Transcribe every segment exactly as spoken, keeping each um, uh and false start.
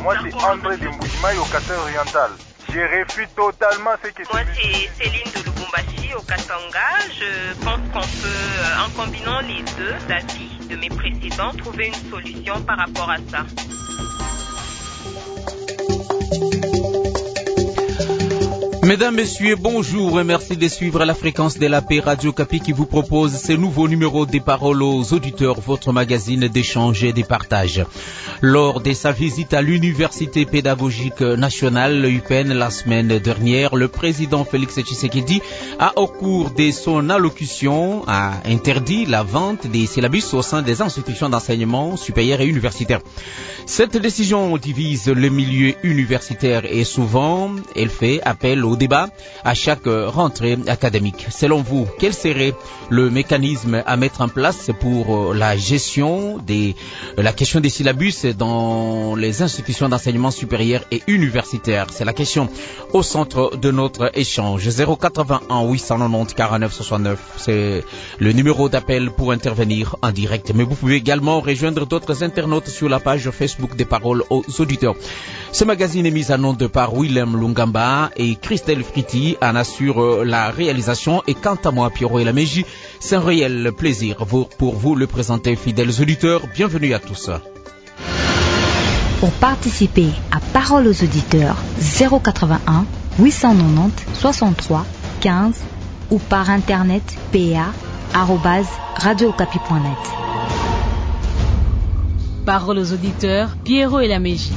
Moi, c'est André de Mbujimaï au Kasai oriental. Je réfute totalement ce que Moi, c'est Céline de Lubumbashi au Katanga. Je pense qu'on peut, en combinant les deux avis de mes précédents, trouver une solution par rapport à ça. Mesdames, Messieurs, bonjour et merci de suivre la fréquence de la paix Radio Kapi qui vous propose ce nouveau numéro des paroles aux auditeurs, votre magazine d'échange et de partage. Lors de sa visite à l'Université pédagogique nationale, U P N, la semaine dernière, le président Félix Tshisekedi a, au cours de son allocution, a interdit la vente des syllabus au sein des institutions d'enseignement supérieur et universitaire. Cette décision divise le milieu universitaire et souvent, elle fait appel au débat à chaque rentrée académique. Selon vous, quel serait le mécanisme à mettre en place pour la gestion de la question des syllabus dans les institutions d'enseignement supérieur et universitaire? C'est la question au centre de notre échange. zéro quatre-vingt-un huit cent quatre-vingt-dix quarante-neuf soixante-neuf, c'est le numéro d'appel pour intervenir en direct. Mais vous pouvez également rejoindre d'autres internautes sur la page Facebook des paroles aux auditeurs. Ce magazine est mis en onde par Willem Lungamba et Christelle Fritti en assure la réalisation. Et quant à moi, Pierrot et la Mégie, c'est un réel plaisir pour vous le présenter, fidèles auditeurs. Bienvenue à tous. Pour participer à Paroles aux auditeurs, zéro quatre-vingt-un huit cent quatre-vingt-dix soixante-trois quinze ou par internet p a arobase radio okapi point net. Paroles aux auditeurs, Pierrot et la Mégie.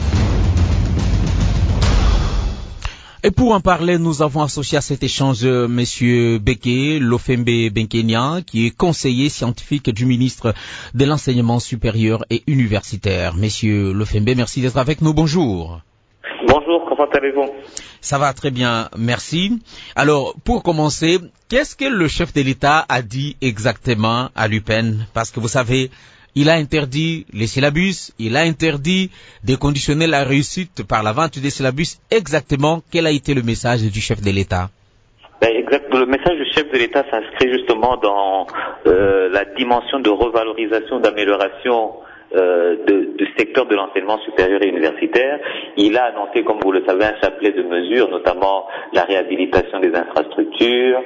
Et pour en parler, nous avons associé à cet échange Monsieur Beke Lofembe Benkenya, qui est conseiller scientifique du ministre de l'Enseignement supérieur et universitaire. Monsieur Lofembe, merci d'être avec nous. Bonjour. Bonjour, comment allez-vous? Ça va très bien, merci. Alors, pour commencer, qu'est-ce que le chef de l'État a dit exactement à l'U P N? Parce que vous savez, il a interdit les syllabus, il a interdit de conditionner la réussite par la vente des syllabus. Exactement, quel a été le message du chef de l'État? Ben, exact, le message du chef de l'État s'inscrit justement dans euh, la dimension de revalorisation, d'amélioration euh, de, du secteur de l'enseignement supérieur et universitaire. Il a annoncé, comme vous le savez, un chapelet de mesures, notamment la réhabilitation des infrastructures,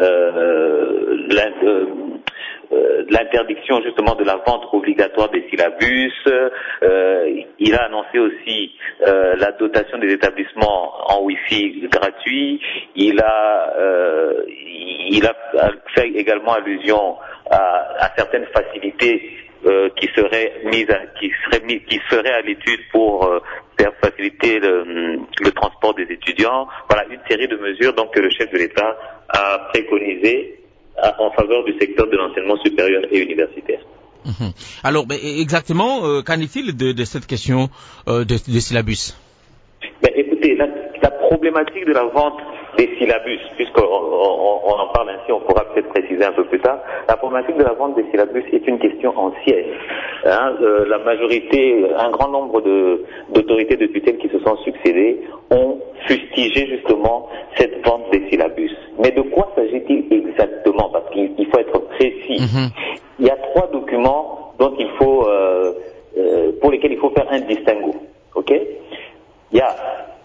euh, la, euh, Euh, l'interdiction justement de la vente obligatoire des syllabus. Euh, il a annoncé aussi euh, la dotation des établissements en Wi-Fi gratuit. Il a, euh, il a fait également allusion à, à certaines facilités euh, qui seraient mises, à, qui seraient mis, qui seraient à l'étude pour euh, faire faciliter le, le transport des étudiants. Voilà une série de mesures donc que le chef de l'État a préconisé en faveur du secteur de l'enseignement supérieur et universitaire. Mmh. Alors, ben, exactement, euh, qu'en est-il de, de cette question euh, de, de syllabus? Ben, écoutez, la, la problématique de la vente des syllabus, puisqu'on on, on en parle ainsi, on pourra peut-être préciser un peu plus tard, la problématique de la vente des syllabus est une question ancienne. Hein, euh, la majorité, un grand nombre de, d'autorités de tutelle qui se sont succédées ont fustigé justement cette vente des syllabus. Mais de quoi s'agit-il exactement? Parce qu'il faut être précis. Mmh. Il y a trois documents dont il faut, euh, euh, pour lesquels il faut faire un distinguo. Ok? Il y a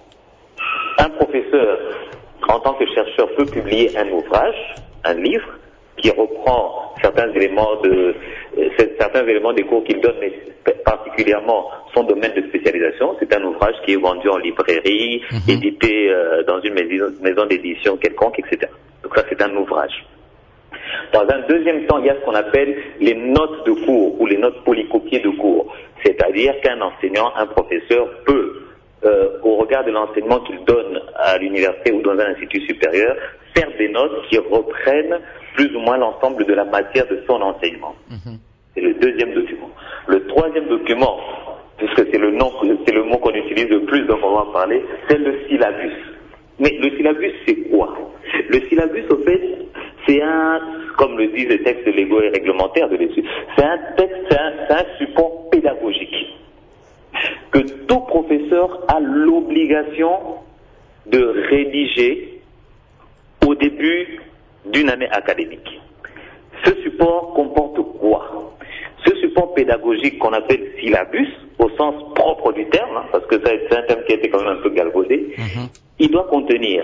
un professeur, en tant que chercheur, peut publier un ouvrage, un livre, qui reprend certains éléments de euh, certains éléments des cours qu'il donne, mais particulièrement son domaine de spécialisation. C'est un ouvrage qui est vendu en librairie, mmh. édité euh, dans une maison, maison d'édition quelconque, et cetera. Donc ça, c'est un ouvrage. Dans un deuxième temps, il y a ce qu'on appelle les notes de cours ou les notes polycopiées de cours. C'est-à-dire qu'un enseignant, un professeur peut, euh, au regard de l'enseignement qu'il donne à l'université ou dans un institut supérieur, faire des notes qui reprennent plus ou moins l'ensemble de la matière de son enseignement. Mmh. C'est le deuxième document. Le troisième document, puisque c'est le nom, c'est le mot qu'on utilise le plus, donc on va en parler, c'est le syllabus. Mais le syllabus, c'est quoi? Le syllabus, au fait, c'est un, comme le disent les textes légaux et réglementaires de l'étude, c'est un texte, c'est un, c'est un support pédagogique que tout professeur a l'obligation de rédiger au début d'une année académique. Ce support comporte quoi? Ce support pédagogique qu'on appelle syllabus, au sens propre du terme, hein, parce que ça, c'est un terme qui a été quand même un peu galvaudé, mm-hmm. il doit contenir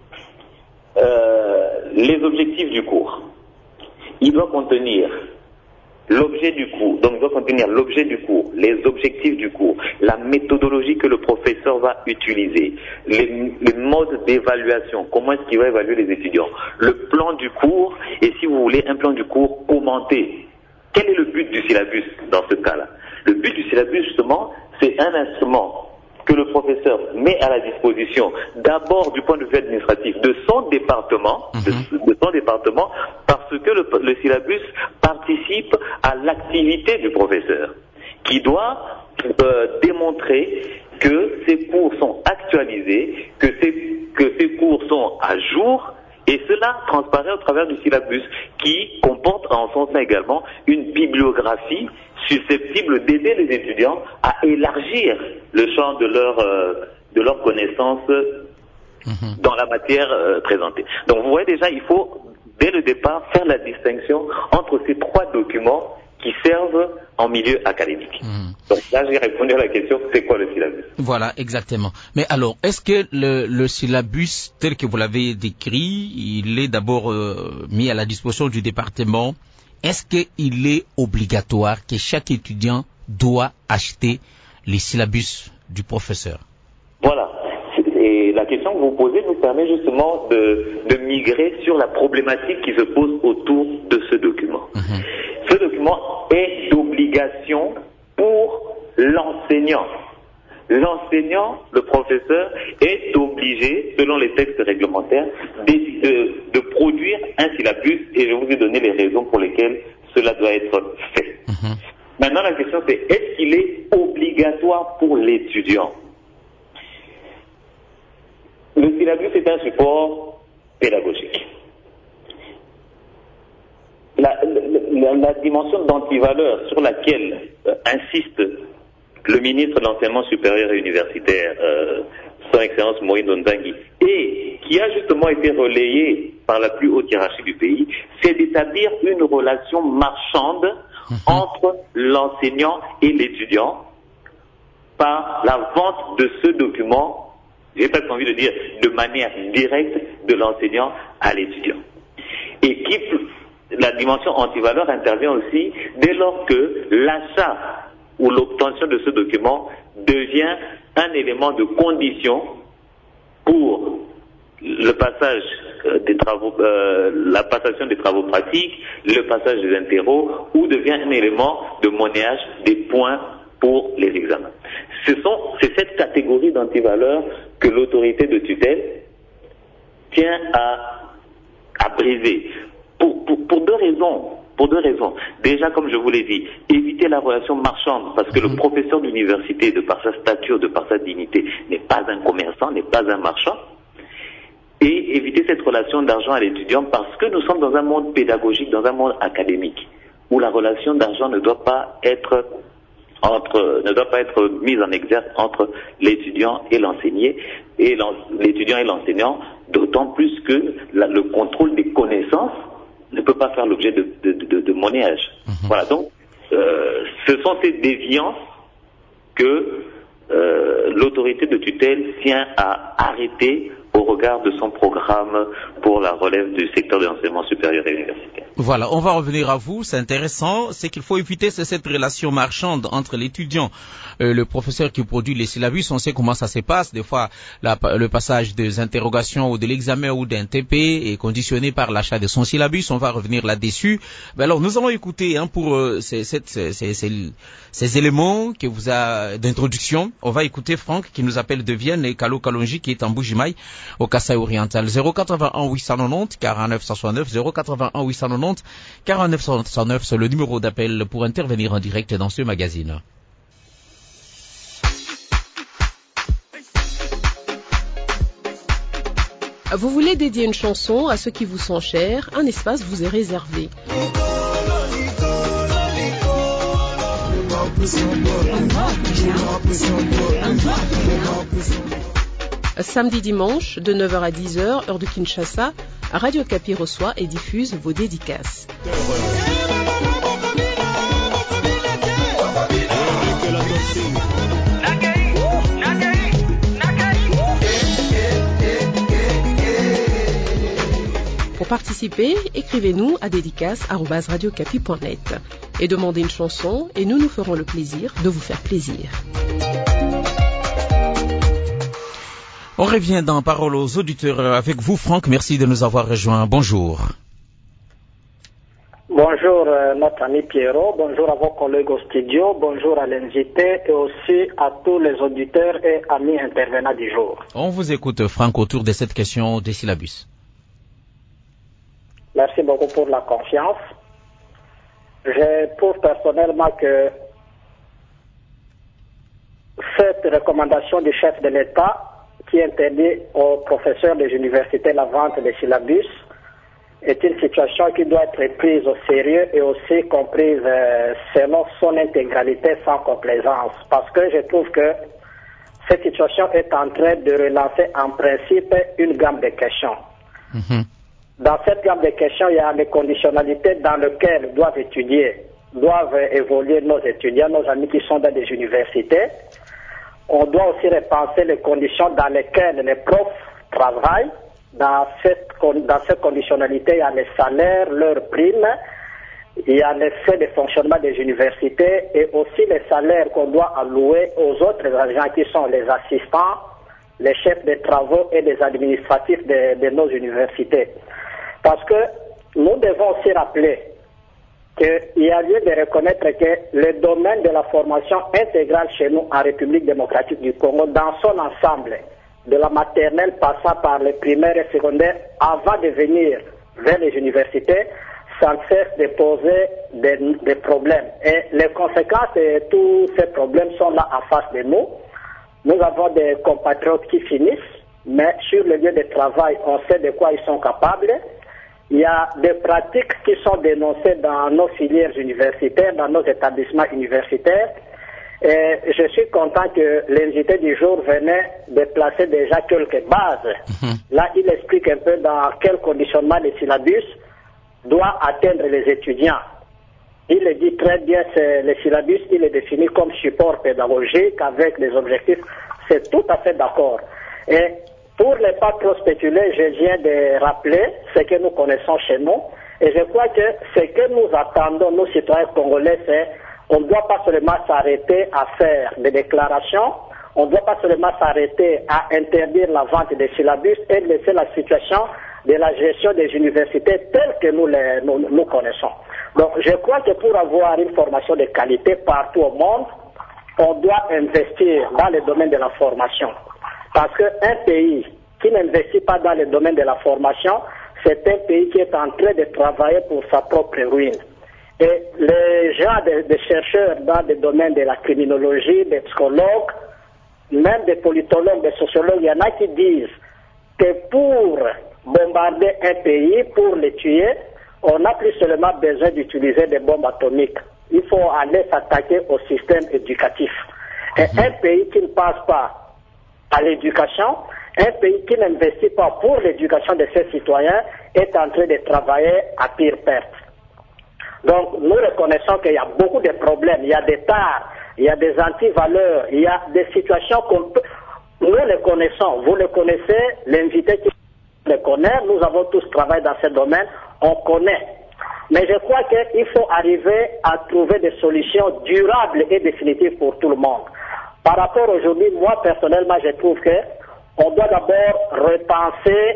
euh, les objectifs du cours. Il doit contenir l'objet du cours, donc il doit contenir l'objet du cours, les objectifs du cours, la méthodologie que le professeur va utiliser, les, les modes d'évaluation, comment est-ce qu'il va évaluer les étudiants, le plan du cours, et si vous voulez un plan du cours commenté. Quel est le but du syllabus dans ce cas-là? Le but du syllabus, justement, c'est un instrument que le professeur met à la disposition, d'abord du point de vue administratif, de son département, mm-hmm. de, de son département, parce que le, le syllabus participe à l'activité du professeur, qui doit euh, démontrer que ses cours sont actualisés, que ses, que ses cours sont à jour, et cela transparaît au travers du syllabus, qui comporte en son sein également une bibliographie susceptible d'aider les étudiants à élargir le champ de leur euh, de leurs connaissances mmh. dans la matière euh, présentée. Donc vous voyez déjà, il faut dès le départ faire la distinction entre ces trois documents qui servent en milieu académique. Mmh. Donc là, j'ai répondu à la question, c'est quoi le syllabus? Voilà, exactement. Mais alors, est-ce que le, le syllabus, tel que vous l'avez décrit, il est d'abord euh, mis à la disposition du département? Est-ce qu'il est obligatoire que chaque étudiant doit acheter les syllabus du professeur? Voilà. Et la question que vous posez nous permet justement de, de migrer sur la problématique qui se pose autour de ce document. Mmh. Ce document est d'obligation pour l'enseignant. L'enseignant, le professeur, est obligé, selon les textes réglementaires, de, de, de produire un syllabus, et je vous ai donné les raisons pour lesquelles cela doit être fait. Mmh. Maintenant, la question c'est, est-ce qu'il est obligatoire pour l'étudiant? Le syllabus est un support pédagogique. La, la, la dimension d'antivaleur sur laquelle euh, insiste le ministre de l'Enseignement supérieur et universitaire, euh, son Excellence Moïse Nzangi, et qui a justement été relayé par la plus haute hiérarchie du pays, c'est d'établir une relation marchande mmh. entre l'enseignant et l'étudiant par la vente de ce document, j'ai presque envie de dire de manière directe de l'enseignant à l'étudiant. Et qui, la dimension antivaleur intervient aussi dès lors que l'achat ou l'obtention de ce document devient un élément de condition pour le passage des travaux, euh, la passation des travaux pratiques, le passage des interros, ou devient un élément de monnayage des points pour les examens. Ce sont, c'est cette catégorie d'antivaleurs que l'autorité de tutelle tient à, à briser. Pour, pour, pour deux raisons. Pour deux raisons. Déjà, comme je vous l'ai dit, éviter la relation marchande, parce que le professeur d'université, de par sa stature, de par sa dignité, n'est pas un commerçant, n'est pas un marchand. Et éviter cette relation d'argent à l'étudiant, parce que nous sommes dans un monde pédagogique, dans un monde académique, où la relation d'argent ne doit pas être entre, ne doit pas être mise en exergue entre l'étudiant et l'enseigné, et l'étudiant et l'enseignant, d'autant plus que la, le contrôle des connaissances ne peut pas faire l'objet de, de, de, de monnayage. Mmh. Voilà, donc, euh, ce sont ces déviances que euh, l'autorité de tutelle tient à arrêter au regard de son programme pour la relève du secteur de l'enseignement supérieur et universitaire. Voilà, on va revenir à vous, c'est intéressant, c'est qu'il faut éviter c'est cette relation marchande entre l'étudiant, euh, le professeur qui produit les syllabus, on sait comment ça se passe, des fois la, le passage des interrogations ou de l'examen ou d'un T P est conditionné par l'achat de son syllabus, on va revenir là-dessus. Ben alors nous allons écouter hein, pour euh, ces, ces, ces, ces, ces éléments que vous a d'introduction, on va écouter Franck qui nous appelle de Vienne et Kalo Kalonji qui est en Bujimaï au Kasaï oriental. Zéro quatre-vingt-un huit cent quatre-vingt-dix quarante-neuf cent soixante-neuf, zéro quatre-vingt-un huit cent quatre-vingt-dix quarante-neuf cent soixante-neuf, c'est le numéro d'appel pour intervenir en direct dans ce magazine. Vous voulez dédier une chanson à ceux qui vous sont chers, un espace vous est réservé. Samedi dimanche, de neuf heures à dix heures, heure de Kinshasa, Radio Kapi reçoit et diffuse vos dédicaces. participer, écrivez-nous à dédicace arobase radiocapi point net et demandez une chanson et nous nous ferons le plaisir de vous faire plaisir. On revient dans Parole aux auditeurs avec vous, Franck. Merci de nous avoir rejoints. Bonjour. Bonjour euh, notre ami Pierrot, bonjour à vos collègues au studio, bonjour à l'invité et aussi à tous les auditeurs et amis intervenants du jour. On vous écoute, Franck, autour de cette question des syllabus. Merci beaucoup pour la confiance. Je trouve personnellement que cette recommandation du chef de l'État qui interdit aux professeurs des universités la vente des syllabus est une situation qui doit être prise au sérieux et aussi comprise euh, selon son intégralité sans complaisance. Parce que je trouve que cette situation est en train de relancer en principe une gamme de questions. Mm-hmm. Dans cette gamme de questions, il y a les conditionnalités dans lesquelles doivent étudier, doivent évoluer nos étudiants, nos amis qui sont dans des universités. On doit aussi repenser les conditions dans lesquelles les profs travaillent. Dans cette, dans cette conditionnalité, il y a les salaires, leurs primes, il y a les frais de fonctionnement des universités et aussi les salaires qu'on doit allouer aux autres agents qui sont les assistants, les chefs de travaux et les administratifs de, de nos universités. Parce que nous devons aussi rappeler qu'il y a lieu de reconnaître que le domaine de la formation intégrale chez nous en République démocratique du Congo, dans son ensemble, de la maternelle passant par les primaires et secondaires avant de venir vers les universités, sans cesse de poser des, des problèmes. Et les conséquences de tous ces problèmes sont là en face de nous. Nous avons des compatriotes qui finissent, mais sur le lieu de travail, on sait de quoi ils sont capables. Il y a des pratiques qui sont dénoncées dans nos filières universitaires, dans nos établissements universitaires. Et je suis content que l'invité du jour venait de placer déjà quelques bases. Mmh. Là, il explique un peu dans quel conditionnement le syllabus doit atteindre les étudiants. Il le dit très bien, c'est, le syllabus, il est défini comme support pédagogique avec des objectifs. C'est tout à fait d'accord. Et pour ne pas trop spéculer, je viens de rappeler ce que nous connaissons chez nous. Et je crois que ce que nous attendons, nous citoyens congolais, c'est on ne doit pas seulement s'arrêter à faire des déclarations, on ne doit pas seulement s'arrêter à interdire la vente des syllabus et laisser la situation de la gestion des universités telle que nous, les, nous, nous connaissons. Donc je crois que pour avoir une formation de qualité partout au monde, on doit investir dans le domaine de la formation. Parce qu'un pays qui n'investit pas dans le domaine de la formation, c'est un pays qui est en train de travailler pour sa propre ruine. Et les gens, des, des chercheurs dans le domaine de la criminologie, des psychologues, même des politologues, des sociologues, il y en a qui disent que pour bombarder un pays, pour le tuer, on n'a plus seulement besoin d'utiliser des bombes atomiques. Il faut aller s'attaquer au système éducatif. Et mmh. un pays qui ne passe pas à l'éducation, un pays qui n'investit pas pour l'éducation de ses citoyens est en train de travailler à pire perte. Donc, nous reconnaissons qu'il y a beaucoup de problèmes, il y a des tares, il y a des antivaleurs, il y a des situations qu'on peut... Nous les connaissons, vous les connaissez, l'invité qui les connaît, nous avons tous travaillé dans ce domaine, on connaît. Mais je crois qu'il faut arriver à trouver des solutions durables et définitives pour tout le monde. Par rapport aujourd'hui, moi personnellement, je trouve qu'on doit d'abord repenser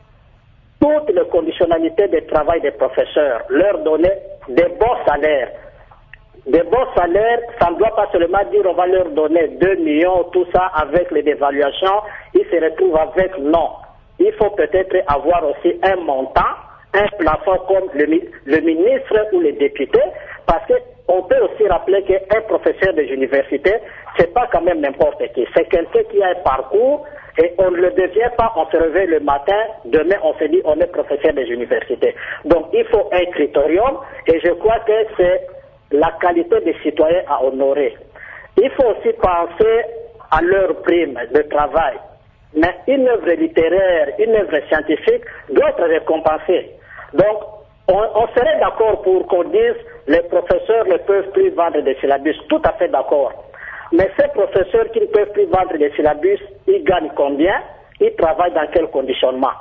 toutes les conditionnalités de travail des professeurs, leur donner des bons salaires. Des bons salaires, ça ne doit pas seulement dire on va leur donner deux millions, tout ça avec les dévaluations, ils se retrouvent avec non. Il faut peut-être avoir aussi un montant, un plafond comme le, le ministre ou les députés, parce qu'on peut aussi rappeler qu'un professeur des universités, c'est pas quand même n'importe qui. C'est quelqu'un qui a un parcours et on ne le devient pas, on se réveille le matin, demain on se dit on est professeur des universités. Donc il faut un critérium et je crois que c'est la qualité des citoyens à honorer. Il faut aussi penser à leur prime de travail. Mais une œuvre littéraire, une œuvre scientifique doit être récompensée. Donc, on, on serait d'accord pour qu'on dise les professeurs ne peuvent plus vendre des syllabus. Tout à fait d'accord. Mais ces professeurs qui ne peuvent plus vendre des syllabus, ils gagnent combien? Ils travaillent dans quel conditionnement?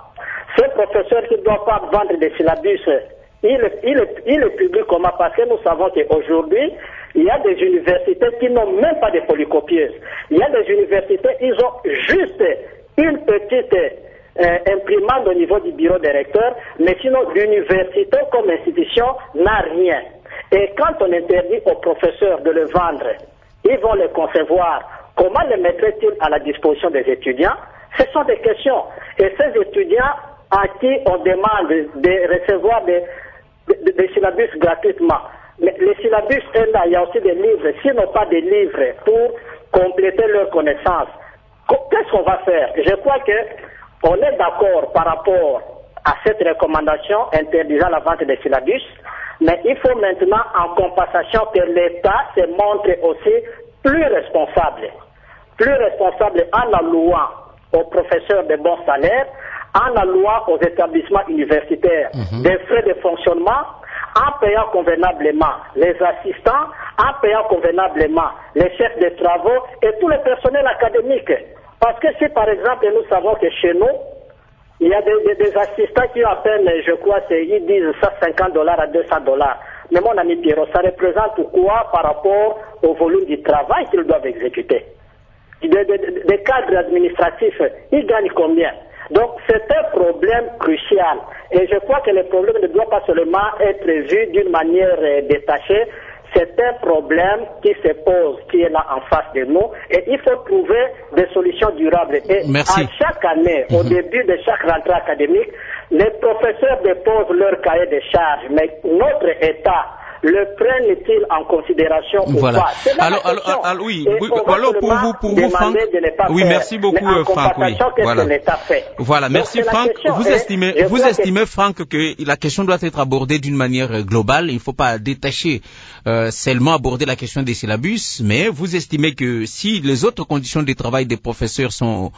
Ce professeur qui ne doit pas vendre des syllabus, il, il, il est public comment? Parce que nous savons qu'aujourd'hui, il y a des universités qui n'ont même pas de polycopieuses. Il y a des universités, ils ont juste une petite euh, imprimante au niveau du bureau des recteurs, mais sinon l'université comme institution n'a rien. Et quand on interdit aux professeurs de le vendre, ils vont le concevoir. Comment le mettraient-ils à la disposition des étudiants? Ce sont des questions. Et ces étudiants à qui on demande de recevoir des, des, des syllabus gratuitement. Mais les syllabus, là, il y a aussi des livres. S'ils n'ont pas des livres pour compléter leurs connaissances, qu'est-ce qu'on va faire? Je crois qu'on est d'accord par rapport à cette recommandation interdisant la vente des syllabus, mais il faut maintenant, en compensation, que l'État se montre aussi plus responsable. Plus responsable en allouant aux professeurs de bons salaires, en allouant aux établissements universitaires mm-hmm. des frais de fonctionnement, en payant convenablement les assistants, en payant convenablement les chefs de travaux et tout le personnel académique. Parce que si par exemple nous savons que chez nous, il y a des, des, des assistants qui ont à peine, je crois, ils disent cent cinquante dollars à deux cents dollars. Mais mon ami Pierrot, ça représente quoi par rapport au volume du travail qu'ils doivent exécuter? Des, des, des cadres administratifs, ils gagnent combien? Donc c'est un problème crucial. Et je crois que le problème ne doit pas seulement être vu d'une manière euh, détachée. C'est un problème qui se pose, qui est là en face de nous. Et il faut trouver des solutions durables. Et Merci. à chaque année, mm-hmm. au début de chaque rentrée académique, les professeurs déposent leur cahier de charges. Mais notre État le prennent-ils en considération voilà. ou pas? Alors, alors, alors, oui, oui alors pour vous, pour vous, Franck. Oui, merci beaucoup, Franck. Oui, voilà. Voilà, donc, merci, Franck. Vous estimez, vous estimez, que... Franck, que la question doit être abordée d'une manière globale. Il ne faut pas détacher euh, seulement aborder la question des syllabus, mais vous estimez que si les autres conditions de travail des professeurs sont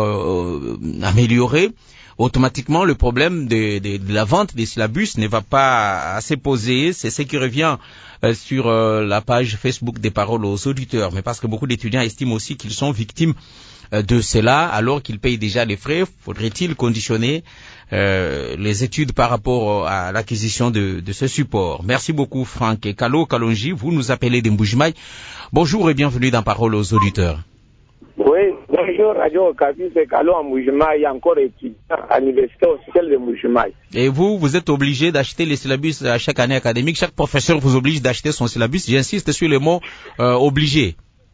euh, améliorées, automatiquement, le problème de, de, de la vente des syllabus ne va pas assez poser. C'est ce qui revient euh, sur euh, la page Facebook des paroles aux auditeurs. Mais parce que beaucoup d'étudiants estiment aussi qu'ils sont victimes euh, de cela, alors qu'ils payent déjà les frais. Faudrait-il conditionner euh, les études par rapport à l'acquisition de, de ce support? Merci beaucoup, Franck. Et Kalo Kalonji, vous nous appelez de Mbujimaï. Bonjour et bienvenue dans Paroles aux auditeurs. Oui, bonjour, Radio Okapi, c'est Kalo à Mbujimaï, encore étudiant à l'université officielle de Mbujimaï. Et vous, vous êtes obligé d'acheter les syllabus à chaque année académique. Chaque professeur vous oblige d'acheter son syllabus. J'insiste sur le mot euh, obligé.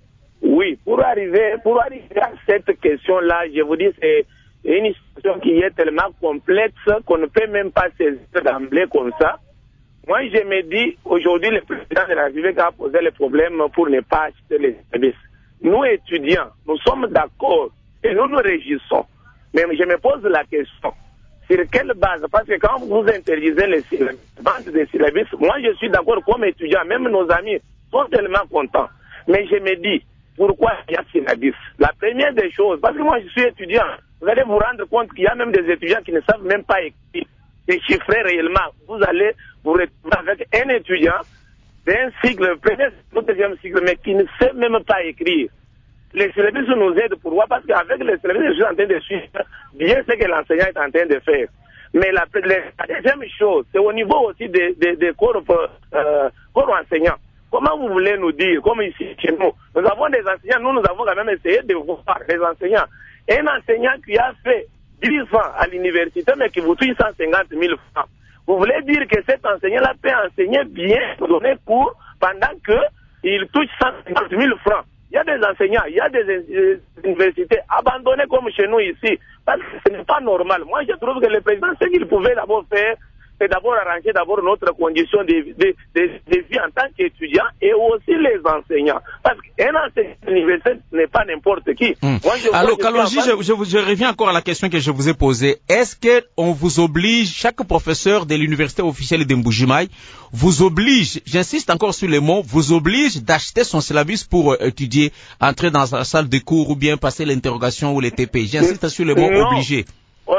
Oui, pour arriver, pour arriver à cette question-là, je vous dis, c'est une situation qui est tellement complexe qu'on ne peut même pas saisir d'emblée comme ça. Moi, je me dis, aujourd'hui, le président de la République a posé le problème pour ne pas acheter les syllabus. Nous, étudiants, nous sommes d'accord et nous nous réjouissons. Mais je me pose la question, sur quelle base? Parce que quand vous interdisez les syllabus, des syllabus, moi je suis d'accord comme étudiant, même nos amis sont tellement contents. Mais je me dis, pourquoi il y a syllabus? La première des choses, parce que moi je suis étudiant, vous allez vous rendre compte qu'il y a même des étudiants qui ne savent même pas écrire, déchiffrer réellement. Vous allez vous retrouver avec un étudiant d'un cycle, premier ou deuxième cycle, mais qui ne sait même pas écrire. Les syllabus nous aident pour voir, parce qu'avec les syllabus, je suis en train de suivre bien ce que l'enseignant est en train de faire. Mais la, la deuxième chose, c'est au niveau aussi des, des, des corps, euh, corps enseignants. Comment vous voulez nous dire, comme ici chez nous, nous avons des enseignants, nous, nous avons quand même essayé de voir les enseignants. Un enseignant qui a fait dix ans à l'université, mais qui vous touche cent cinquante mille francs. Vous voulez dire que cet enseignant-là peut enseigner bien, donner cours, pendant qu'il touche cent cinquante mille francs. Il y a des enseignants, il y a des euh, universités abandonnées comme chez nous ici, parce que ce n'est pas normal. Moi, je trouve que le président, ce qu'il pouvait d'abord faire, c'est d'abord arranger d'abord notre condition de, de, de, de vie en tant qu'étudiant et aussi les enseignants. Parce qu'un enseignant universitaire n'est pas n'importe qui. Mmh. Moi, je Alors, Kalonji, je, je, je reviens encore à la question que je vous ai posée. Est-ce qu'on vous oblige, chaque professeur de l'université officielle de Mbujimaï vous oblige, j'insiste encore sur les mots, vous oblige d'acheter son syllabus pour euh, étudier, entrer dans la salle de cours ou bien passer l'interrogation ou les T P? J'insiste sur les mots non, obligé. On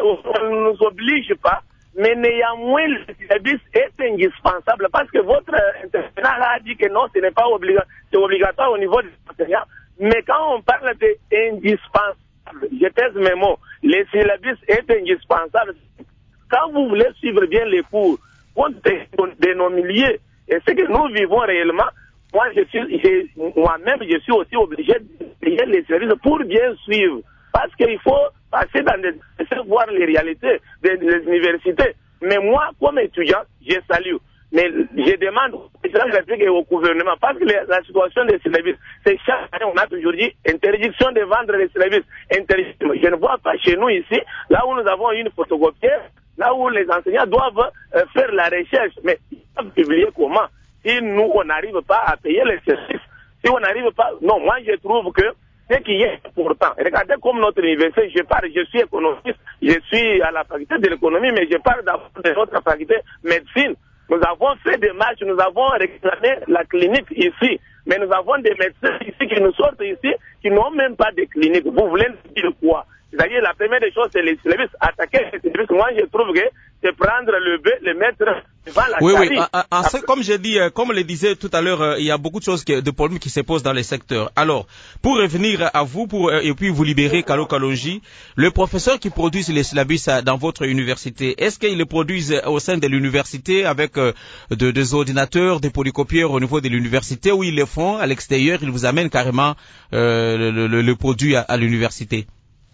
ne nous oblige pas. Mais néanmoins, le syllabus est indispensable parce que votre intervenant a dit que non, ce n'est pas obligatoire, c'est obligatoire au niveau des enseignants. Mais quand on parle d'indispensable, je pèse mes mots, les syllabus est indispensable. Quand vous voulez suivre bien les cours, compte de nos milliers, et ce que nous vivons réellement, moi, je suis, je, moi-même, je suis aussi obligé de payer les services pour bien suivre. Parce qu'il faut passer dans des, voir les réalités des, des universités. Mais moi, comme étudiant, je salue. Mais je demande au président de la République et au gouvernement, parce que les, la situation des syllabus, c'est chaque année, on a toujours dit interdiction de vendre les syllabus. Interdiction. Je ne vois pas chez nous ici, là où nous avons une photocopière, là où les enseignants doivent euh, faire la recherche. Mais ils doivent publier comment? Si nous, on n'arrive pas à payer les services, si on n'arrive pas... Non, moi, je trouve que ce qui est important, regardez comme notre université, je parle, je suis économiste, je suis à la faculté de l'économie, mais je parle d'abord de notre faculté médecine. Nous avons fait des marches, nous avons réclamé la clinique ici, mais nous avons des médecins ici qui nous sortent ici, qui n'ont même pas de clinique. Vous voulez dire quoi? C'est-à-dire, la première des choses, c'est les services. Attaquer les services, moi, je trouve que c'est prendre le bœuf, le mettre devant la Oui, charrie. oui. En, en, en, comme j'ai dit, comme le disait tout à l'heure, euh, il y a beaucoup de choses, que, de problèmes qui se posent dans les secteurs. Alors, pour revenir à vous, pour, euh, et puis vous libérer Kalo Kalonji, le professeur qui produit les syllabus dans votre université, est-ce qu'ils les produisent au sein de l'université avec euh, de, des ordinateurs, des polycopieurs au niveau de l'université, ou ils les font à l'extérieur, ils vous amènent carrément euh, le, le, le produit à, à l'université?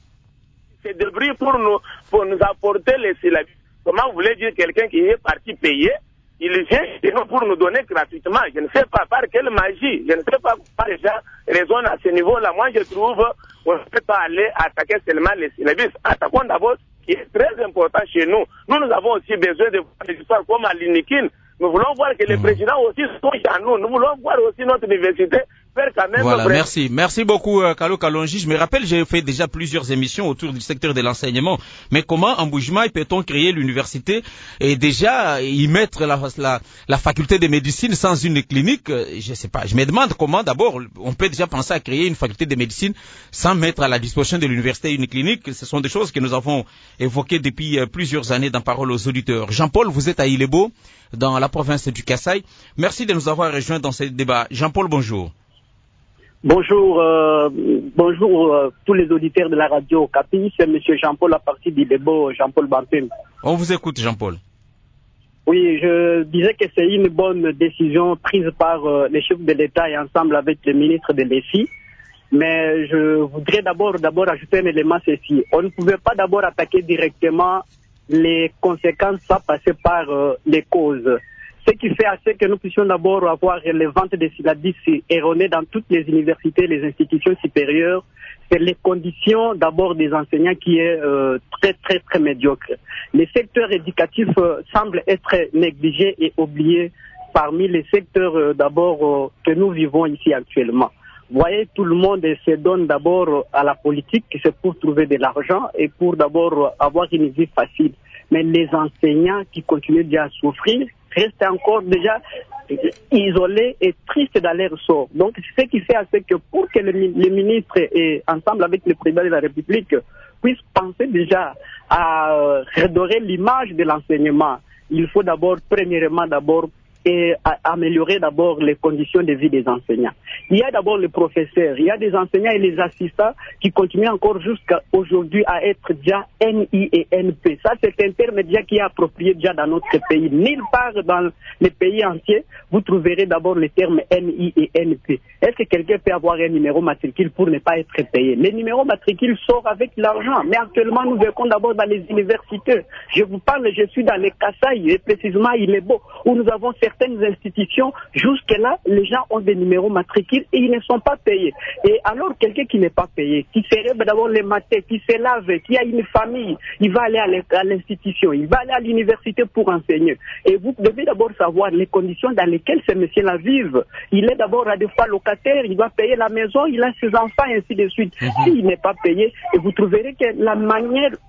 C'est de bruit pour nous, pour nous apporter les syllabus. Comment vous voulez dire quelqu'un qui est parti payer, il vient chez nous pour nous donner gratuitement? Je ne sais pas par quelle magie, je ne sais pas pourquoi les gens raisonnent à ce niveau-là. Moi, je trouve qu'on ne peut pas aller attaquer seulement les syllabus. Attaquons d'abord ce qui est très important chez nous. Nous, nous avons aussi besoin de voir des histoires comme à l'Inikin. Nous voulons voir que les présidents aussi sont chez nous. Nous voulons voir aussi notre université faire quand même... Voilà, bref. merci. Merci beaucoup, euh, Kalo Kalonji. Je me rappelle, j'ai fait déjà plusieurs émissions autour du secteur de l'enseignement. Mais comment, en Mbuji-Mayi, peut-on créer l'université et déjà y mettre la, la, la faculté de médecine sans une clinique? Je sais pas. Je me demande comment, d'abord, on peut déjà penser à créer une faculté de médecine sans mettre à la disposition de l'université une clinique. Ce sont des choses que nous avons évoquées depuis euh, plusieurs années dans Parole aux auditeurs. Jean-Paul, vous êtes à Ilebo, dans la province du Kasaï. Merci de nous avoir rejoints dans ce débat. Jean-Paul, bonjour. Bonjour, euh, bonjour euh, tous les auditeurs de la radio Capi, c'est monsieur Jean-Paul à partir d'Ilebo, Jean-Paul Bampim. On vous écoute, Jean-Paul. Oui, je disais que c'est une bonne décision prise par euh, les chefs de l'État et ensemble avec le ministre de l'E F I. Mais je voudrais d'abord d'abord ajouter un élément, ceci. On ne pouvait pas d'abord attaquer directement les conséquences sans passer par euh, les causes. Ce qui fait assez que nous puissions d'abord avoir les ventes de syllabus erronées dans toutes les universités, les institutions supérieures, c'est les conditions d'abord des enseignants qui est euh, très très très médiocre. Les secteurs éducatifs euh, semblent être négligés et oubliés parmi les secteurs euh, d'abord euh, que nous vivons ici actuellement. Vous voyez, tout le monde se donne d'abord à la politique, c'est pour trouver de l'argent et pour d'abord avoir une vie facile. Mais les enseignants qui continuent déjà à souffrir restent encore déjà isolés et tristes dans leur sort. Donc, ce qui fait assez que pour que le, le ministre et ensemble avec le président de la République puissent penser déjà à euh, redorer l'image de l'enseignement, il faut d'abord, premièrement d'abord, et à améliorer d'abord les conditions de vie des enseignants. Il y a d'abord les professeurs, il y a des enseignants et les assistants qui continuent encore jusqu'à aujourd'hui à être déjà N I et N P. Ça, c'est un terme déjà qui est approprié déjà dans notre pays. Nulle part dans les pays entiers, vous trouverez d'abord le terme N I et N P. Est-ce que quelqu'un peut avoir un numéro matricule pour ne pas être payé? Les numéros matricules sortent avec l'argent, mais actuellement nous verrons d'abord dans les universités. Je vous parle, je suis dans les Kasaï, et précisément il est beau, où nous avons certaines institutions, jusque-là, les gens ont des numéros matricules et ils ne sont pas payés. Et alors, quelqu'un qui n'est pas payé, qui serait d'abord les matins, qui se lave, qui a une famille, il va aller à l'institution, il va aller à l'université pour enseigner. Et vous devez d'abord savoir les conditions dans lesquelles ces messieurs-là vivent. Il est d'abord à des fois locataire, il va payer la maison, il a ses enfants, et ainsi de suite. Mm-hmm. S'il n'est pas payé, et vous trouverez que la manière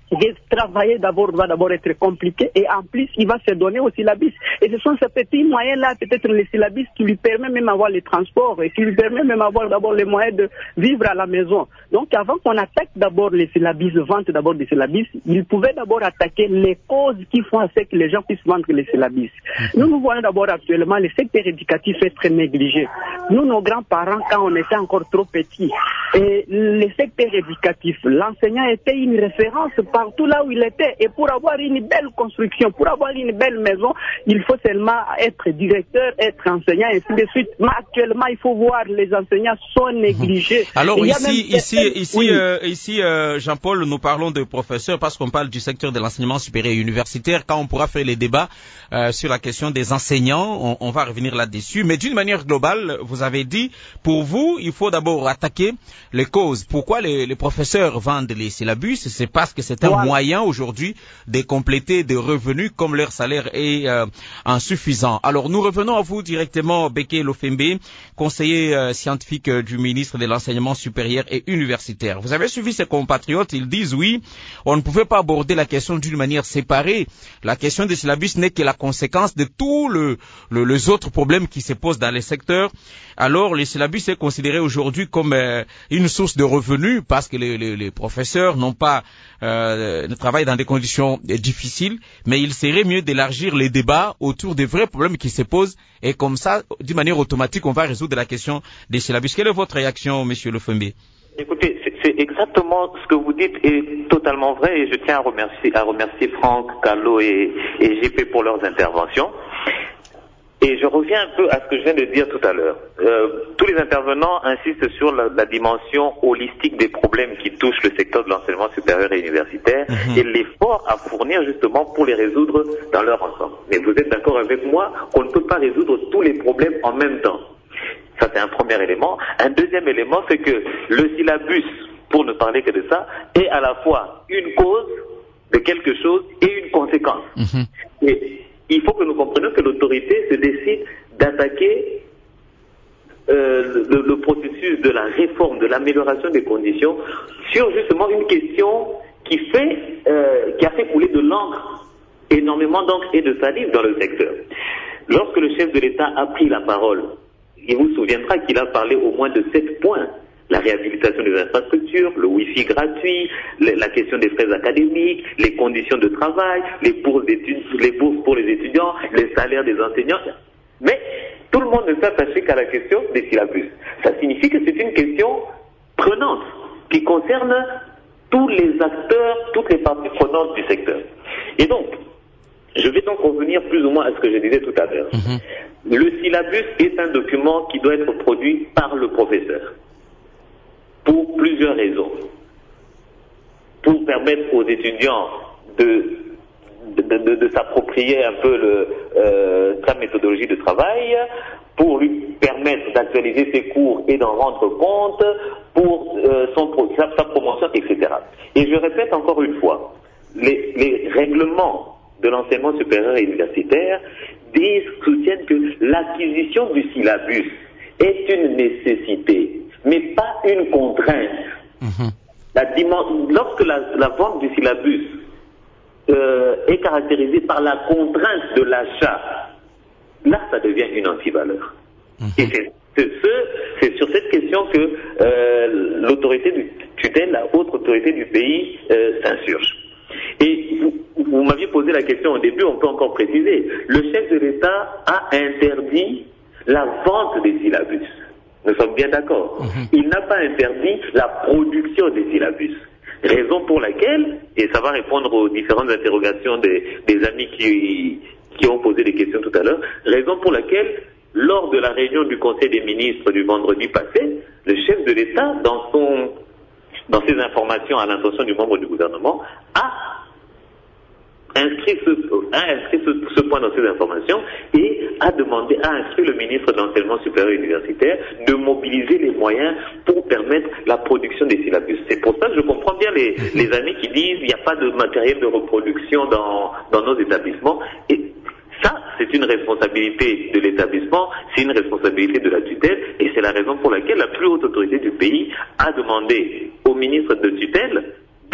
travailler d'abord doit d'abord être compliqué et en plus il va se donner au syllabus. Et ce sont ces petits moyens-là, peut-être les syllabus qui lui permettent même d'avoir les transports et qui lui permettent même d'avoir d'abord les moyens de vivre à la maison. Donc avant qu'on attaque d'abord les syllabus, vente d'abord des syllabus, il pouvait d'abord attaquer les causes qui font à ce que les gens puissent vendre les syllabus. Nous nous voyons d'abord actuellement le secteur éducatif est très négligé. Nous, nos grands-parents, quand on était encore trop petits, et le secteur éducatif, l'enseignant était une référence partout là où il était. Et pour avoir une belle construction, pour avoir une belle maison, il faut seulement être directeur, être enseignant, et ainsi de suite. Mais actuellement, il faut voir les enseignants sont négligés. Alors ici, même... ici, ici, oui. euh, ici, euh, Jean-Paul, nous parlons de professeurs parce qu'on parle du secteur de l'enseignement supérieur et universitaire. Quand on pourra faire les débats euh, sur la question des enseignants, on, on va revenir là-dessus. Mais d'une manière globale, vous avez dit, pour vous, il faut d'abord attaquer les causes. Pourquoi les, les professeurs vendent les syllabus? C'est parce que c'est un voilà. moyen aujourd'hui de compléter des revenus comme leur salaire est euh, insuffisant. Alors nous revenons à vous directement, Beke Lofembe, conseiller euh, scientifique euh, du ministre de l'Enseignement supérieur et universitaire. Vous avez suivi ces compatriotes, ils disent oui, on ne pouvait pas aborder la question d'une manière séparée. La question des syllabus n'est que la conséquence de tous le, le, les autres problèmes qui se posent dans les secteurs. Alors les syllabus est considéré aujourd'hui comme euh, une source de revenus parce que les, les, les professeurs n'ont pas euh, ne travaillent dans des conditions euh, difficiles, mais il serait mieux d'élargir les débats autour des vrais problèmes qui se posent et comme ça, d'une manière automatique, on va résoudre la question des syllabus. Quelle est votre réaction, Monsieur Lofembe? Écoutez, c'est, c'est exactement ce que vous dites est totalement vrai et je tiens à remercier, à remercier Franck, Carlo et, et G P pour leurs interventions. Et je reviens un peu à ce que je viens de dire tout à l'heure. Euh, tous les intervenants insistent sur la, la dimension holistique des problèmes qui touchent le secteur de l'enseignement supérieur et universitaire mmh. et l'effort à fournir justement pour les résoudre dans leur ensemble. Mais vous êtes d'accord avec moi qu'on ne peut pas résoudre tous les problèmes en même temps. Ça, c'est un premier élément. Un deuxième élément, c'est que le syllabus, pour ne parler que de ça, est à la fois une cause de quelque chose et une conséquence. Mmh. Et il faut que nous comprenions que l'autorité se décide d'attaquer euh, le, le processus de la réforme, de l'amélioration des conditions sur justement une question qui fait, euh, qui a fait couler de l'encre, énormément d'encre et de salive dans le secteur. Lorsque le chef de l'État a pris la parole, il vous souviendra qu'il a parlé au moins de sept points. La réhabilitation des infrastructures, le Wi-Fi gratuit, la question des frais académiques, les conditions de travail, les bourses, les bourses pour les étudiants, les salaires des enseignants. Mais tout le monde ne s'est attaché qu'à la question des syllabus. Ça signifie que c'est une question prenante qui concerne tous les acteurs, toutes les parties prenantes du secteur. Et donc, je vais donc revenir plus ou moins à ce que je disais tout à l'heure. Mmh. Le syllabus est un document qui doit être produit par le professeur. Pour plusieurs raisons. Pour permettre aux étudiants de, de, de, de s'approprier un peu le, euh, sa méthodologie de travail, pour lui permettre d'actualiser ses cours et d'en rendre compte, pour euh, son, sa, sa promotion, et cetera. Et je répète encore une fois, les, les règlements de l'enseignement supérieur et universitaire disent, soutiennent que l'acquisition du syllabus est une nécessité, mais pas une contrainte. Mmh. La dimen- lorsque la, la vente du syllabus euh, est caractérisée par la contrainte de l'achat, là, ça devient une antivaleur. Mmh. Et c'est, c'est, ce, c'est sur cette question que euh, l'autorité du tutelle, la haute autorité du pays, euh, s'insurge. Et vous, vous m'aviez posé la question au début, on peut encore préciser. Le chef de l'État a interdit la vente des syllabus. Nous sommes bien d'accord. Mmh. Il n'a pas interdit la production des syllabus. Raison pour laquelle, et ça va répondre aux différentes interrogations des, des amis qui, qui ont posé des questions tout à l'heure, raison pour laquelle, lors de la réunion du Conseil des ministres du vendredi passé, le chef de l'État, dans son, dans ses informations à l'intention du membre du gouvernement, a inscrit ce, a inscrit ce, ce point dans ses informations et a demandé, a inscrit le ministre de l'Enseignement supérieur et universitaire de mobiliser les moyens pour permettre la production des syllabus. C'est pour ça que je comprends bien les, les amis qui disent il n'y a pas de matériel de reproduction dans, dans nos établissements. Et ça, c'est une responsabilité de l'établissement, c'est une responsabilité de la tutelle et c'est la raison pour laquelle la plus haute autorité du pays a demandé au ministre de tutelle de